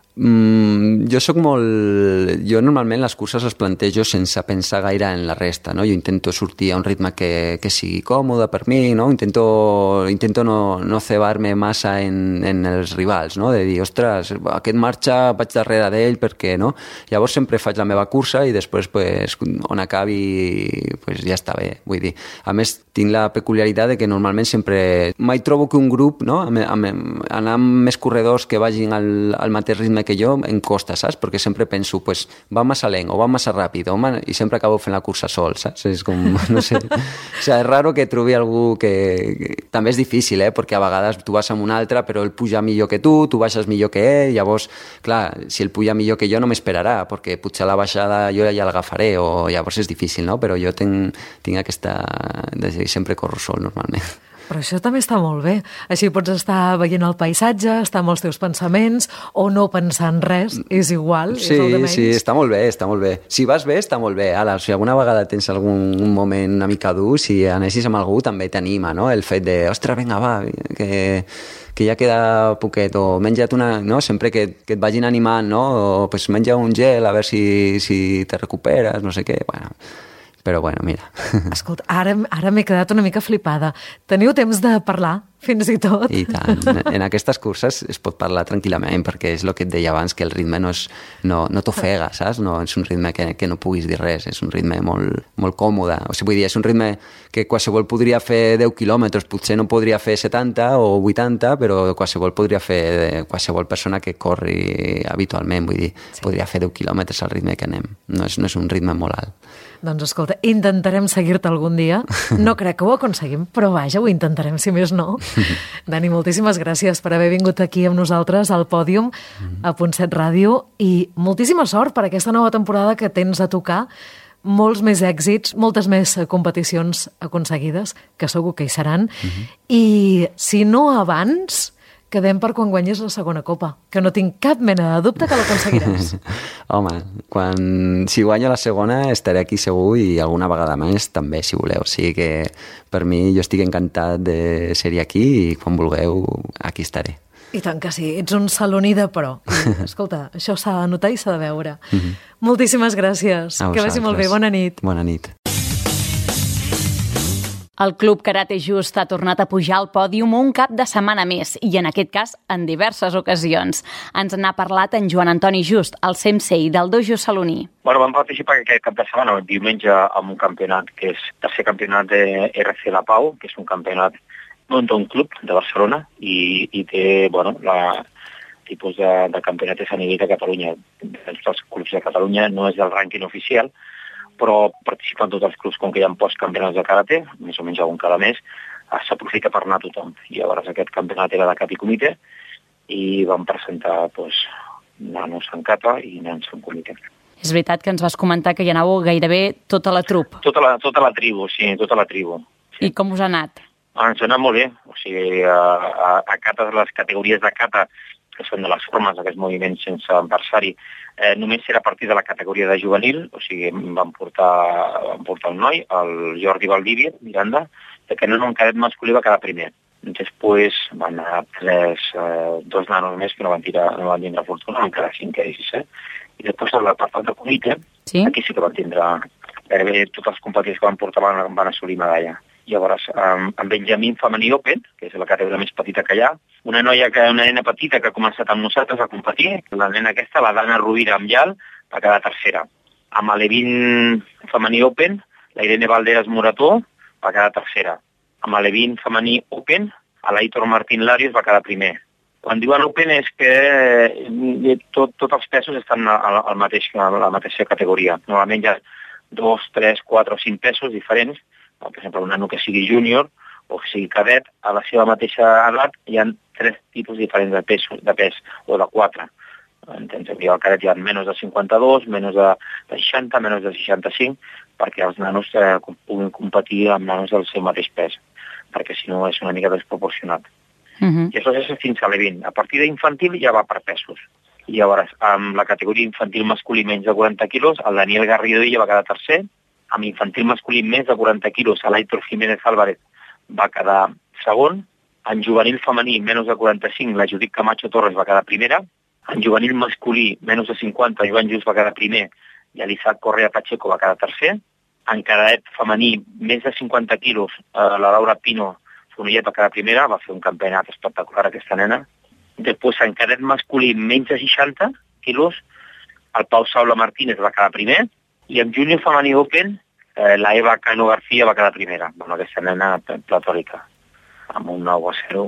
Mm, jo soc molt... Jo normalment les curses les plantejo sense pensar gaire en la resta, no? Jo intento sortir a un ritme que, que sigui còmode per mi, no? Intento, intento no, no cebar-me massa en, en els rivals, no? De dir, ostres, aquest marxa, vaig darrere d'ell, perquè no? Llavors sempre faig la meva cursa i després, pues, on acabi, pues, ja està bé, vull dir. A més, tinc la peculiaritat de que normalment sempre... Mai trobo que un grup, no? Amb, amb, anar amb més corredors que vagin al, al mateix ritme que jo em costa, saps? Perquè sempre penso, pues, va massa lent o va massa ràpid, o man... i sempre acabo fent la cursa sol, saps? És com, no sé... O sigui, és raro que trobi algú que... que... També és difícil, eh? Perquè a vegades tu vas amb un altre, però ell puja millor que tu, tu baixes millor que ell, llavors, clar, si ell puja millor que jo no m'esperarà, perquè potser la baixada jo ja l'agafaré, o llavors és difícil, no? Però jo tinc, tinc aquesta... Sempre corro sol, normalment. Però això també està molt bé. Així pots estar veient el paisatge, estar amb els teus pensaments, o no pensar en res, és igual, sí, és el de menys. Sí, està molt bé, està molt bé. Si vas bé, està molt bé. Ala, si alguna vegada tens algun un moment una mica dur, si anessis amb algú també t'anima, no? El fet de, ostres, vinga, va, que... que ja queda poquet, o menja't una... No? Sempre que, que et vagin animant, no? O pues, menja un gel a veure si, si te recuperes, no sé què, bueno... Però, bueno, mira. Escolta, ara, ara m'he quedat una mica flipada. Teniu temps de parlar, fins i tot? I tant. En aquestes curses es pot parlar tranquil·lament, perquè és el que et deia abans, que el ritme no, és, no, no t'ofega, saps? No és un ritme que, que no puguis dir res, és un ritme molt, molt còmode. O sigui, vull dir, és un ritme que qualsevol podria fer deu quilòmetres, potser no podria fer setanta o vuitanta, però qualsevol podria fer, qualsevol persona que corri habitualment, vull dir, sí. Podria fer deu quilòmetres al ritme que anem. No és, no és un ritme molt alt. Doncs escolta, intentarem seguir-te algun dia. No crec que ho aconseguim, però vaja, ho intentarem, si més no. Dani, moltíssimes gràcies per haver vingut aquí amb nosaltres al pòdium, a Punt set Ràdio, i moltíssima sort per aquesta nova temporada que tens a tocar. Molts més èxits, moltes més competicions aconseguides, que segur que hi seran. I si no abans, quedem per quan guanyis la segona copa, que no tinc cap mena de dubte que l'aconseguiràs. Home, quan, si guanyo la segona estaré aquí segur i alguna vegada més també, si voleu. O sigui que per mi jo estic encantat de ser aquí i quan vulgueu aquí estaré. I tant que sí, ets un saloní de pro. I, escolta, això s'ha de notar i s'ha de veure. Mm-hmm. Moltíssimes gràcies. Que vagi molt bé. Bona nit. Bona nit. El Club Karate Just ha tornat a pujar al pòdium un cap de setmana més i, en aquest cas, en diverses ocasions. Ens n'ha parlat en Joan Antoni Just, el sensei del dojo saloní. Bueno, vam participar aquest cap de setmana, el diumenge, en un campionat que és el tercer campionat de R C La Pau, que és un campionat d'un club de Barcelona i, i té, bueno, la tipus de, de campionat és a nivell de Catalunya. Els clubs de Catalunya no és del rànquing oficial, però participen tots els clubs, com que hi ha postcampionats de karate, més o menys algun cada mes, s'aprofita per anar a tothom. I llavors aquest campionat era de cap i comitè i vam presentar doncs, nanos en kata i nens en comitè. És veritat que ens vas comentar que hi anàveu gairebé tota la trup. Tota la, tota la tribu, sí, tota la tribu. Sí. I com us ha anat? Ens ha anat molt bé. O sigui, a, a, a kata, les categories de kata, que són de les formes d'aquests moviments sense adversari, eh, només era a partir de la categoria de juvenil, o sigui, vam portar, vam portar un noi, el Jordi Valdivia, Miranda, que no en cadet masculí va quedar primer. Després van anar tres, eh, dos nanos més que no van, tirar, no van tindre fortuna, van quedar cinquè i sisè. I després a l'apartat de comitè, sí? Aquí sí que van tindre, gairebé totes les competicions que van portar van, van assolir medalla. Llavors, amb Benjamín Femení Open, que és la categoria més petita que hi ha, una noia, que una nena petita que ha començat amb nosaltres a competir, la nena aquesta, la Dana Rovira amb Yal, va quedar tercera. Amb l'Evin Femení Open, la Irene Valderas Morató va quedar tercera. Amb l'Evin Femení Open, l'Aitor Martín Larios va quedar primer. Quan diuen Open és que tots tot els pesos estan al, al mateix, a la mateixa categoria. Normalment hi ha dos, tres, quatre o cinc pesos diferents. Per exemple, un nano que sigui júnior o que sigui cadet, a la seva mateixa edat hi ha tres tipus diferents de pes, de pes o de quatre. Entens? Al cadet hi ha menys de cinquanta-dos, menys de seixanta, menys de seixanta-cinc, perquè els nanos eh, puguin competir amb nanos del seu mateix pes, perquè si no és una mica desproporcionat. Uh-huh. I això és fins a l'Evin. A partir d'infantil ja va per pesos. I llavors, amb la categoria infantil masculí menys de quaranta quilos, el Daniel Garrido ja va quedar tercer. Amb infantil masculí més de quaranta quilos, l'Aitor Jiménez Álvarez va quedar segon. En juvenil femení, menys de quaranta-cinc, la Judit Camacho Torres va quedar primera. En juvenil masculí, menys de cinquanta, Joan Just va quedar primer i l'Isaac Correa Pacheco va quedar tercer. En cadet femení, més de cinquanta quilos, la Laura Pino Fonollet va quedar primera, va fer un campionat espectacular aquesta nena. Després, en cadet masculí, menys de seixanta quilos, el Pau Saula Martínez va quedar primer. I amb Junior Femení Open, eh, la Eva Cano García va quedar primera. Bueno, aquesta nena platòrica, amb un nou a zero,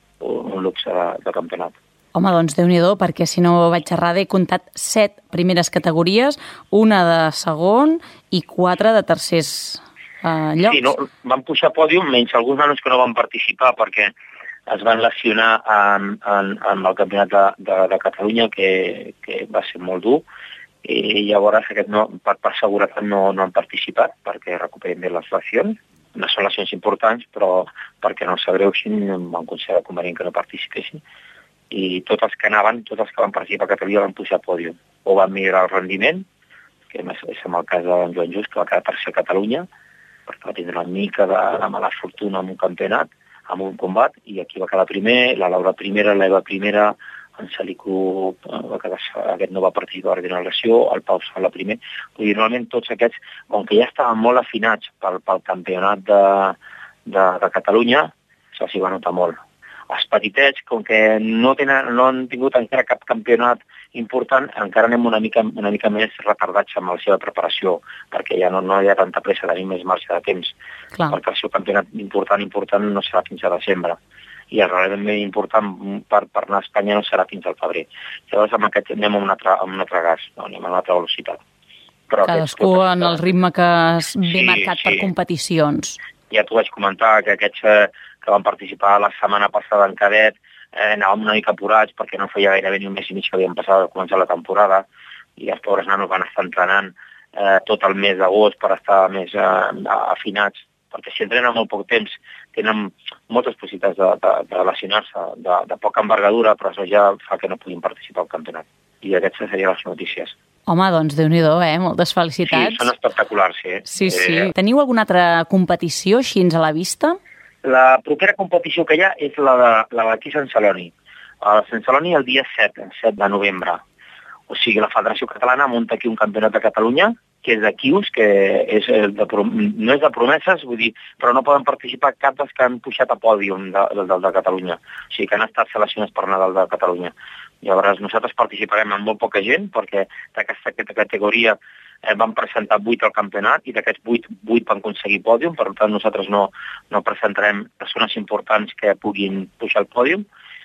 un luxe de, de campionat. Home, doncs Déu-n'hi-do, perquè si no vaig errada he comptat set primeres categories, una de segon i quatre de tercers eh, llocs. Sí, no, van pujar a pòdium, menys alguns nanos que no van participar perquè es van lesionar en, en, en el campionat de, de, de Catalunya, que, que va ser molt dur. I llavors aquest no, per, per seguretat no, no han participat perquè recuperen bé les lesions. No són lesions importants, però perquè no s'agreuixin van considerar convenient que no participessin. I tots els que anaven, tots els que van participar a Catalunya van pujar a pòdium. O van millorar el rendiment, que és en el cas de Joan Just, que va quedar tercer a Catalunya, perquè va tindre una mica de, de mala fortuna en un campionat, en un combat, i aquí va quedar primer, la Laura primera, l'Eva primera, en Salico, aquest no va participar de la lesió, el Pau Sala primer. Vull dir, normalment tots aquests, com que ja estaven molt afinats pel, pel campionat de, de, de Catalunya, se'ls hi va notar molt. Els petitets, com que no, tenen, no han tingut encara cap campionat important, encara anem una mica, una mica més retardats amb la seva preparació, perquè ja no, no hi ha tanta pressa, tenim més marge de temps. Clar. Perquè el seu campionat important, important no serà fins a desembre. I el realment important per, per anar a Espanya no serà fins al febrer. Llavors amb aquest anem a un altre, a un altre gas, no? Anem a una altra velocitat. Però cadascú aquests, en el ritme que es ve sí, marcat sí. per competicions. Ja t'ho vaig comentar, que aquests eh, que van participar la setmana passada en cadet eh, anàvem una mica apurats perquè no feia gairebé ni un mes i mig que havíem passat a començar la temporada i els pobres nanos van estar entrenant eh, tot el mes d'agost per estar més eh, afinats, perquè si entrenen molt poc temps tenen moltes possibilitats de, de, de relacionar-se, de, de poca envergadura, però això ja fa que no puguin participar al campionat. I aquestes serien les notícies. Home, doncs Déu-n'hi-do, eh? Moltes felicitats. Sí, són espectaculars, sí. Sí, sí. Eh, Teniu alguna altra competició així a la vista? La propera competició que hi ha és la de la d'aquí a Sant Celoni. A Sant Celoni el dia set, el set de novembre. O sigui, la Federació Catalana munta aquí un campionat de Catalunya, que és de quius, que és de, no és de promeses, vull dir, però no poden participar cap dels que han pujat a pòdium del de, de, de Catalunya. O sigui, que han estat seleccionats per anar del de Catalunya. Llavors, nosaltres participarem amb molt poca gent, perquè d'aquesta categoria eh, van presentar vuit al campionat i d'aquests vuit, vuit van aconseguir pòdium, per tant nosaltres no, no presentarem persones importants que puguin pujar al pòdium,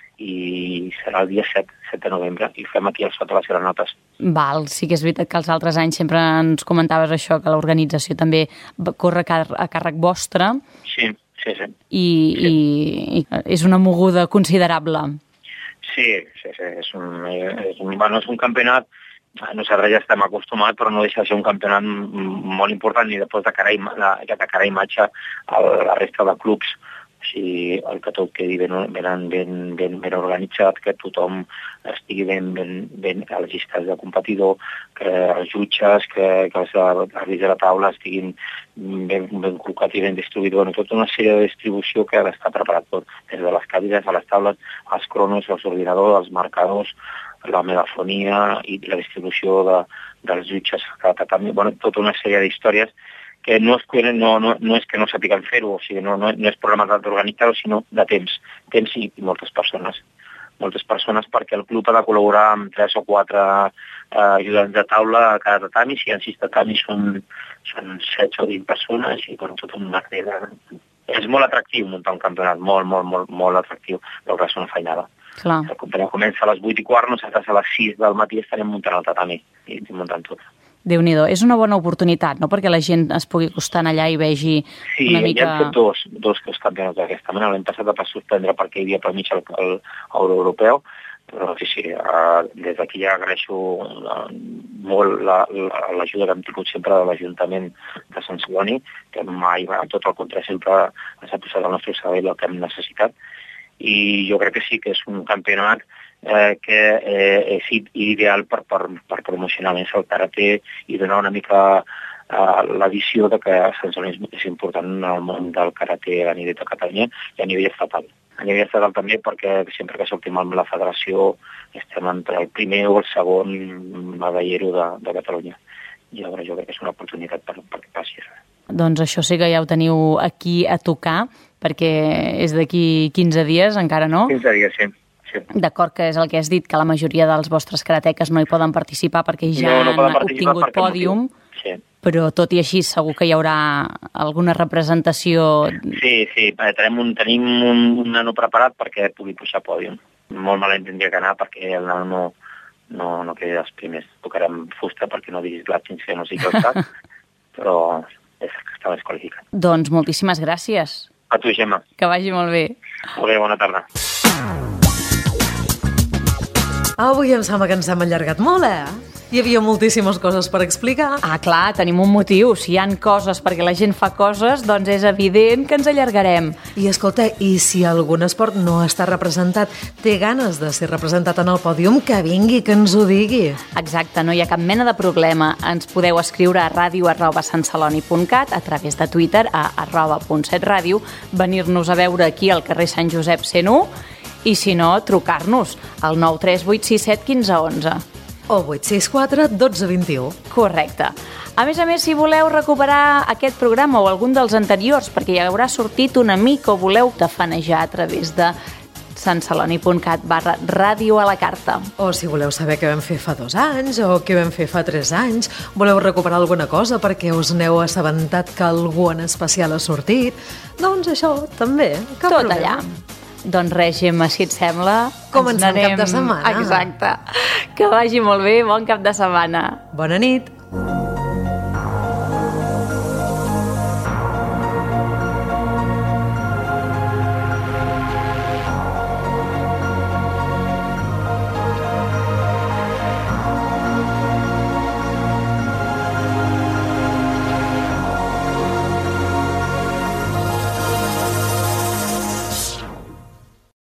i serà el dia set, set de novembre, i fem aquí al sota les granotes. Val, sí que és veritat que els altres anys sempre ens comentaves això, que l'organització també corre a càrrec vostre. Sí, sí, sí. I, sí. i és una moguda considerable. Sí, sí, sí. És un, és un, bueno, és un campionat, nosaltres ja estem acostumats, però no deixa de ser un campionat molt important i després de cara a, de cara a imatge a la resta de clubs. Així, el que tot quedi ben, ben, ben, ben, ben organitzat, que tothom estigui ben, ben, ben a les llistes de competidor, que els jutges, que, que els àrbits de la taula estiguin ben, ben col·locats i ben distribuïts. Bueno, tota una sèrie de distribució que ha d'estar preparat tot, des de les cadires a les taules, els cronos, els ordinadors, els marcadors, la megafonia i la distribució de, dels jutges a cada tatami. Bueno, tota una sèrie d'històries que no és, no, no, no és que no sàpiguen fer-ho, o sigui, no, no, no és problema d'organitzar-ho, sinó de temps. Temps i, i moltes persones. Moltes persones perquè el club ha de col·laborar amb tres o quatre eh, ajudants de taula a cada tatami. Si hi ha sis tatamis són, són setze o vint persones i per tot un merder. És molt atractiu muntar un campionat, molt, molt, molt, molt atractiu, però és una feinada. Clar. El campionat comença a les vuit i quart, nosaltres a les sis del matí estarem muntant el tatami i muntant tot. Déu-n'hi-do, és una bona oportunitat, no?, perquè la gent es pugui acostar allà i vegi sí, una mica... Sí, ja hem fet dos, dos, dos campionats d'aquesta manera. L'hem passat a suspendre perquè hi havia per mig el, el, el europeu, però sí, sí, uh, des d'aquí ja agraeixo uh, molt l'ajuda la, que hem tingut sempre de l'Ajuntament de Sant Celoni, que mai, va, tot el contrari, sempre s'ha posat al nostre servei el que hem necessitat. I jo crec que sí que és un campionat eh, que eh, és ideal per, per, per promocionar més el karate i donar una mica eh, la visió de que Sant Celoni és important en el món del karate a nivell de Catalunya i a nivell estatal. A nivell estatal també perquè sempre que sortim amb la federació estem entre el primer o el segon medallero de, de Catalunya. I llavors jo crec que és una oportunitat per, per que passi. Doncs això sí que ja ho teniu aquí a tocar, perquè és d'aquí quinze dies, encara no? quinze dies, sí. sí. D'acord, que és el que has dit, que la majoria dels vostres karateques no hi poden participar perquè ja no, no han obtingut pòdium, sí. Però tot i així segur que hi haurà alguna representació... Sí, sí, tenim un, tenim un, un nano preparat perquè pugui pujar pòdium. Molt malament tindria que anar perquè el nano no, no, no quedi dels primers. Tocarem fusta perquè no diguis blat fins que no sigui el sac, però és que està més qualificat. Doncs moltíssimes gràcies. A tu, Gemma. Que vagi molt bé. Molt bé, bona tarda. Avui em sembla que ens hem allargat molt, eh? Hi havia moltíssimes coses per explicar. Ah, clar, tenim un motiu. Si hi han coses perquè la gent fa coses, doncs és evident que ens allargarem. I escolta, i si algun esport no està representat, té ganes de ser representat en el pòdium, que vingui, que ens ho digui. Exacte, no hi ha cap mena de problema. Ens podeu escriure a ràdio arroba santceloni punt cat, a través de Twitter a arroba punt set ràdio, venir-nos a veure aquí al carrer Sant Josep cent u, i si no, trucar-nos al nou tres vuit sis set un cinc un u. O vuit sis quatre dotze vint u. Correcte. A més a més, si voleu recuperar aquest programa o algun dels anteriors, perquè ja haurà sortit un amic o voleu tafanejar a través de santceloni punt cat barra ràdio a la carta. O si voleu saber què vam fer fa dos anys o què vam fer fa tres anys, voleu recuperar alguna cosa perquè us n'heu assabentat que algú en especial ha sortit, doncs això també. Tot problema. Allà. Doncs res, Gemma, si et sembla... Comencem anem... cap de setmana. Exacte. Que vagi molt bé, bon cap de setmana. Bona nit.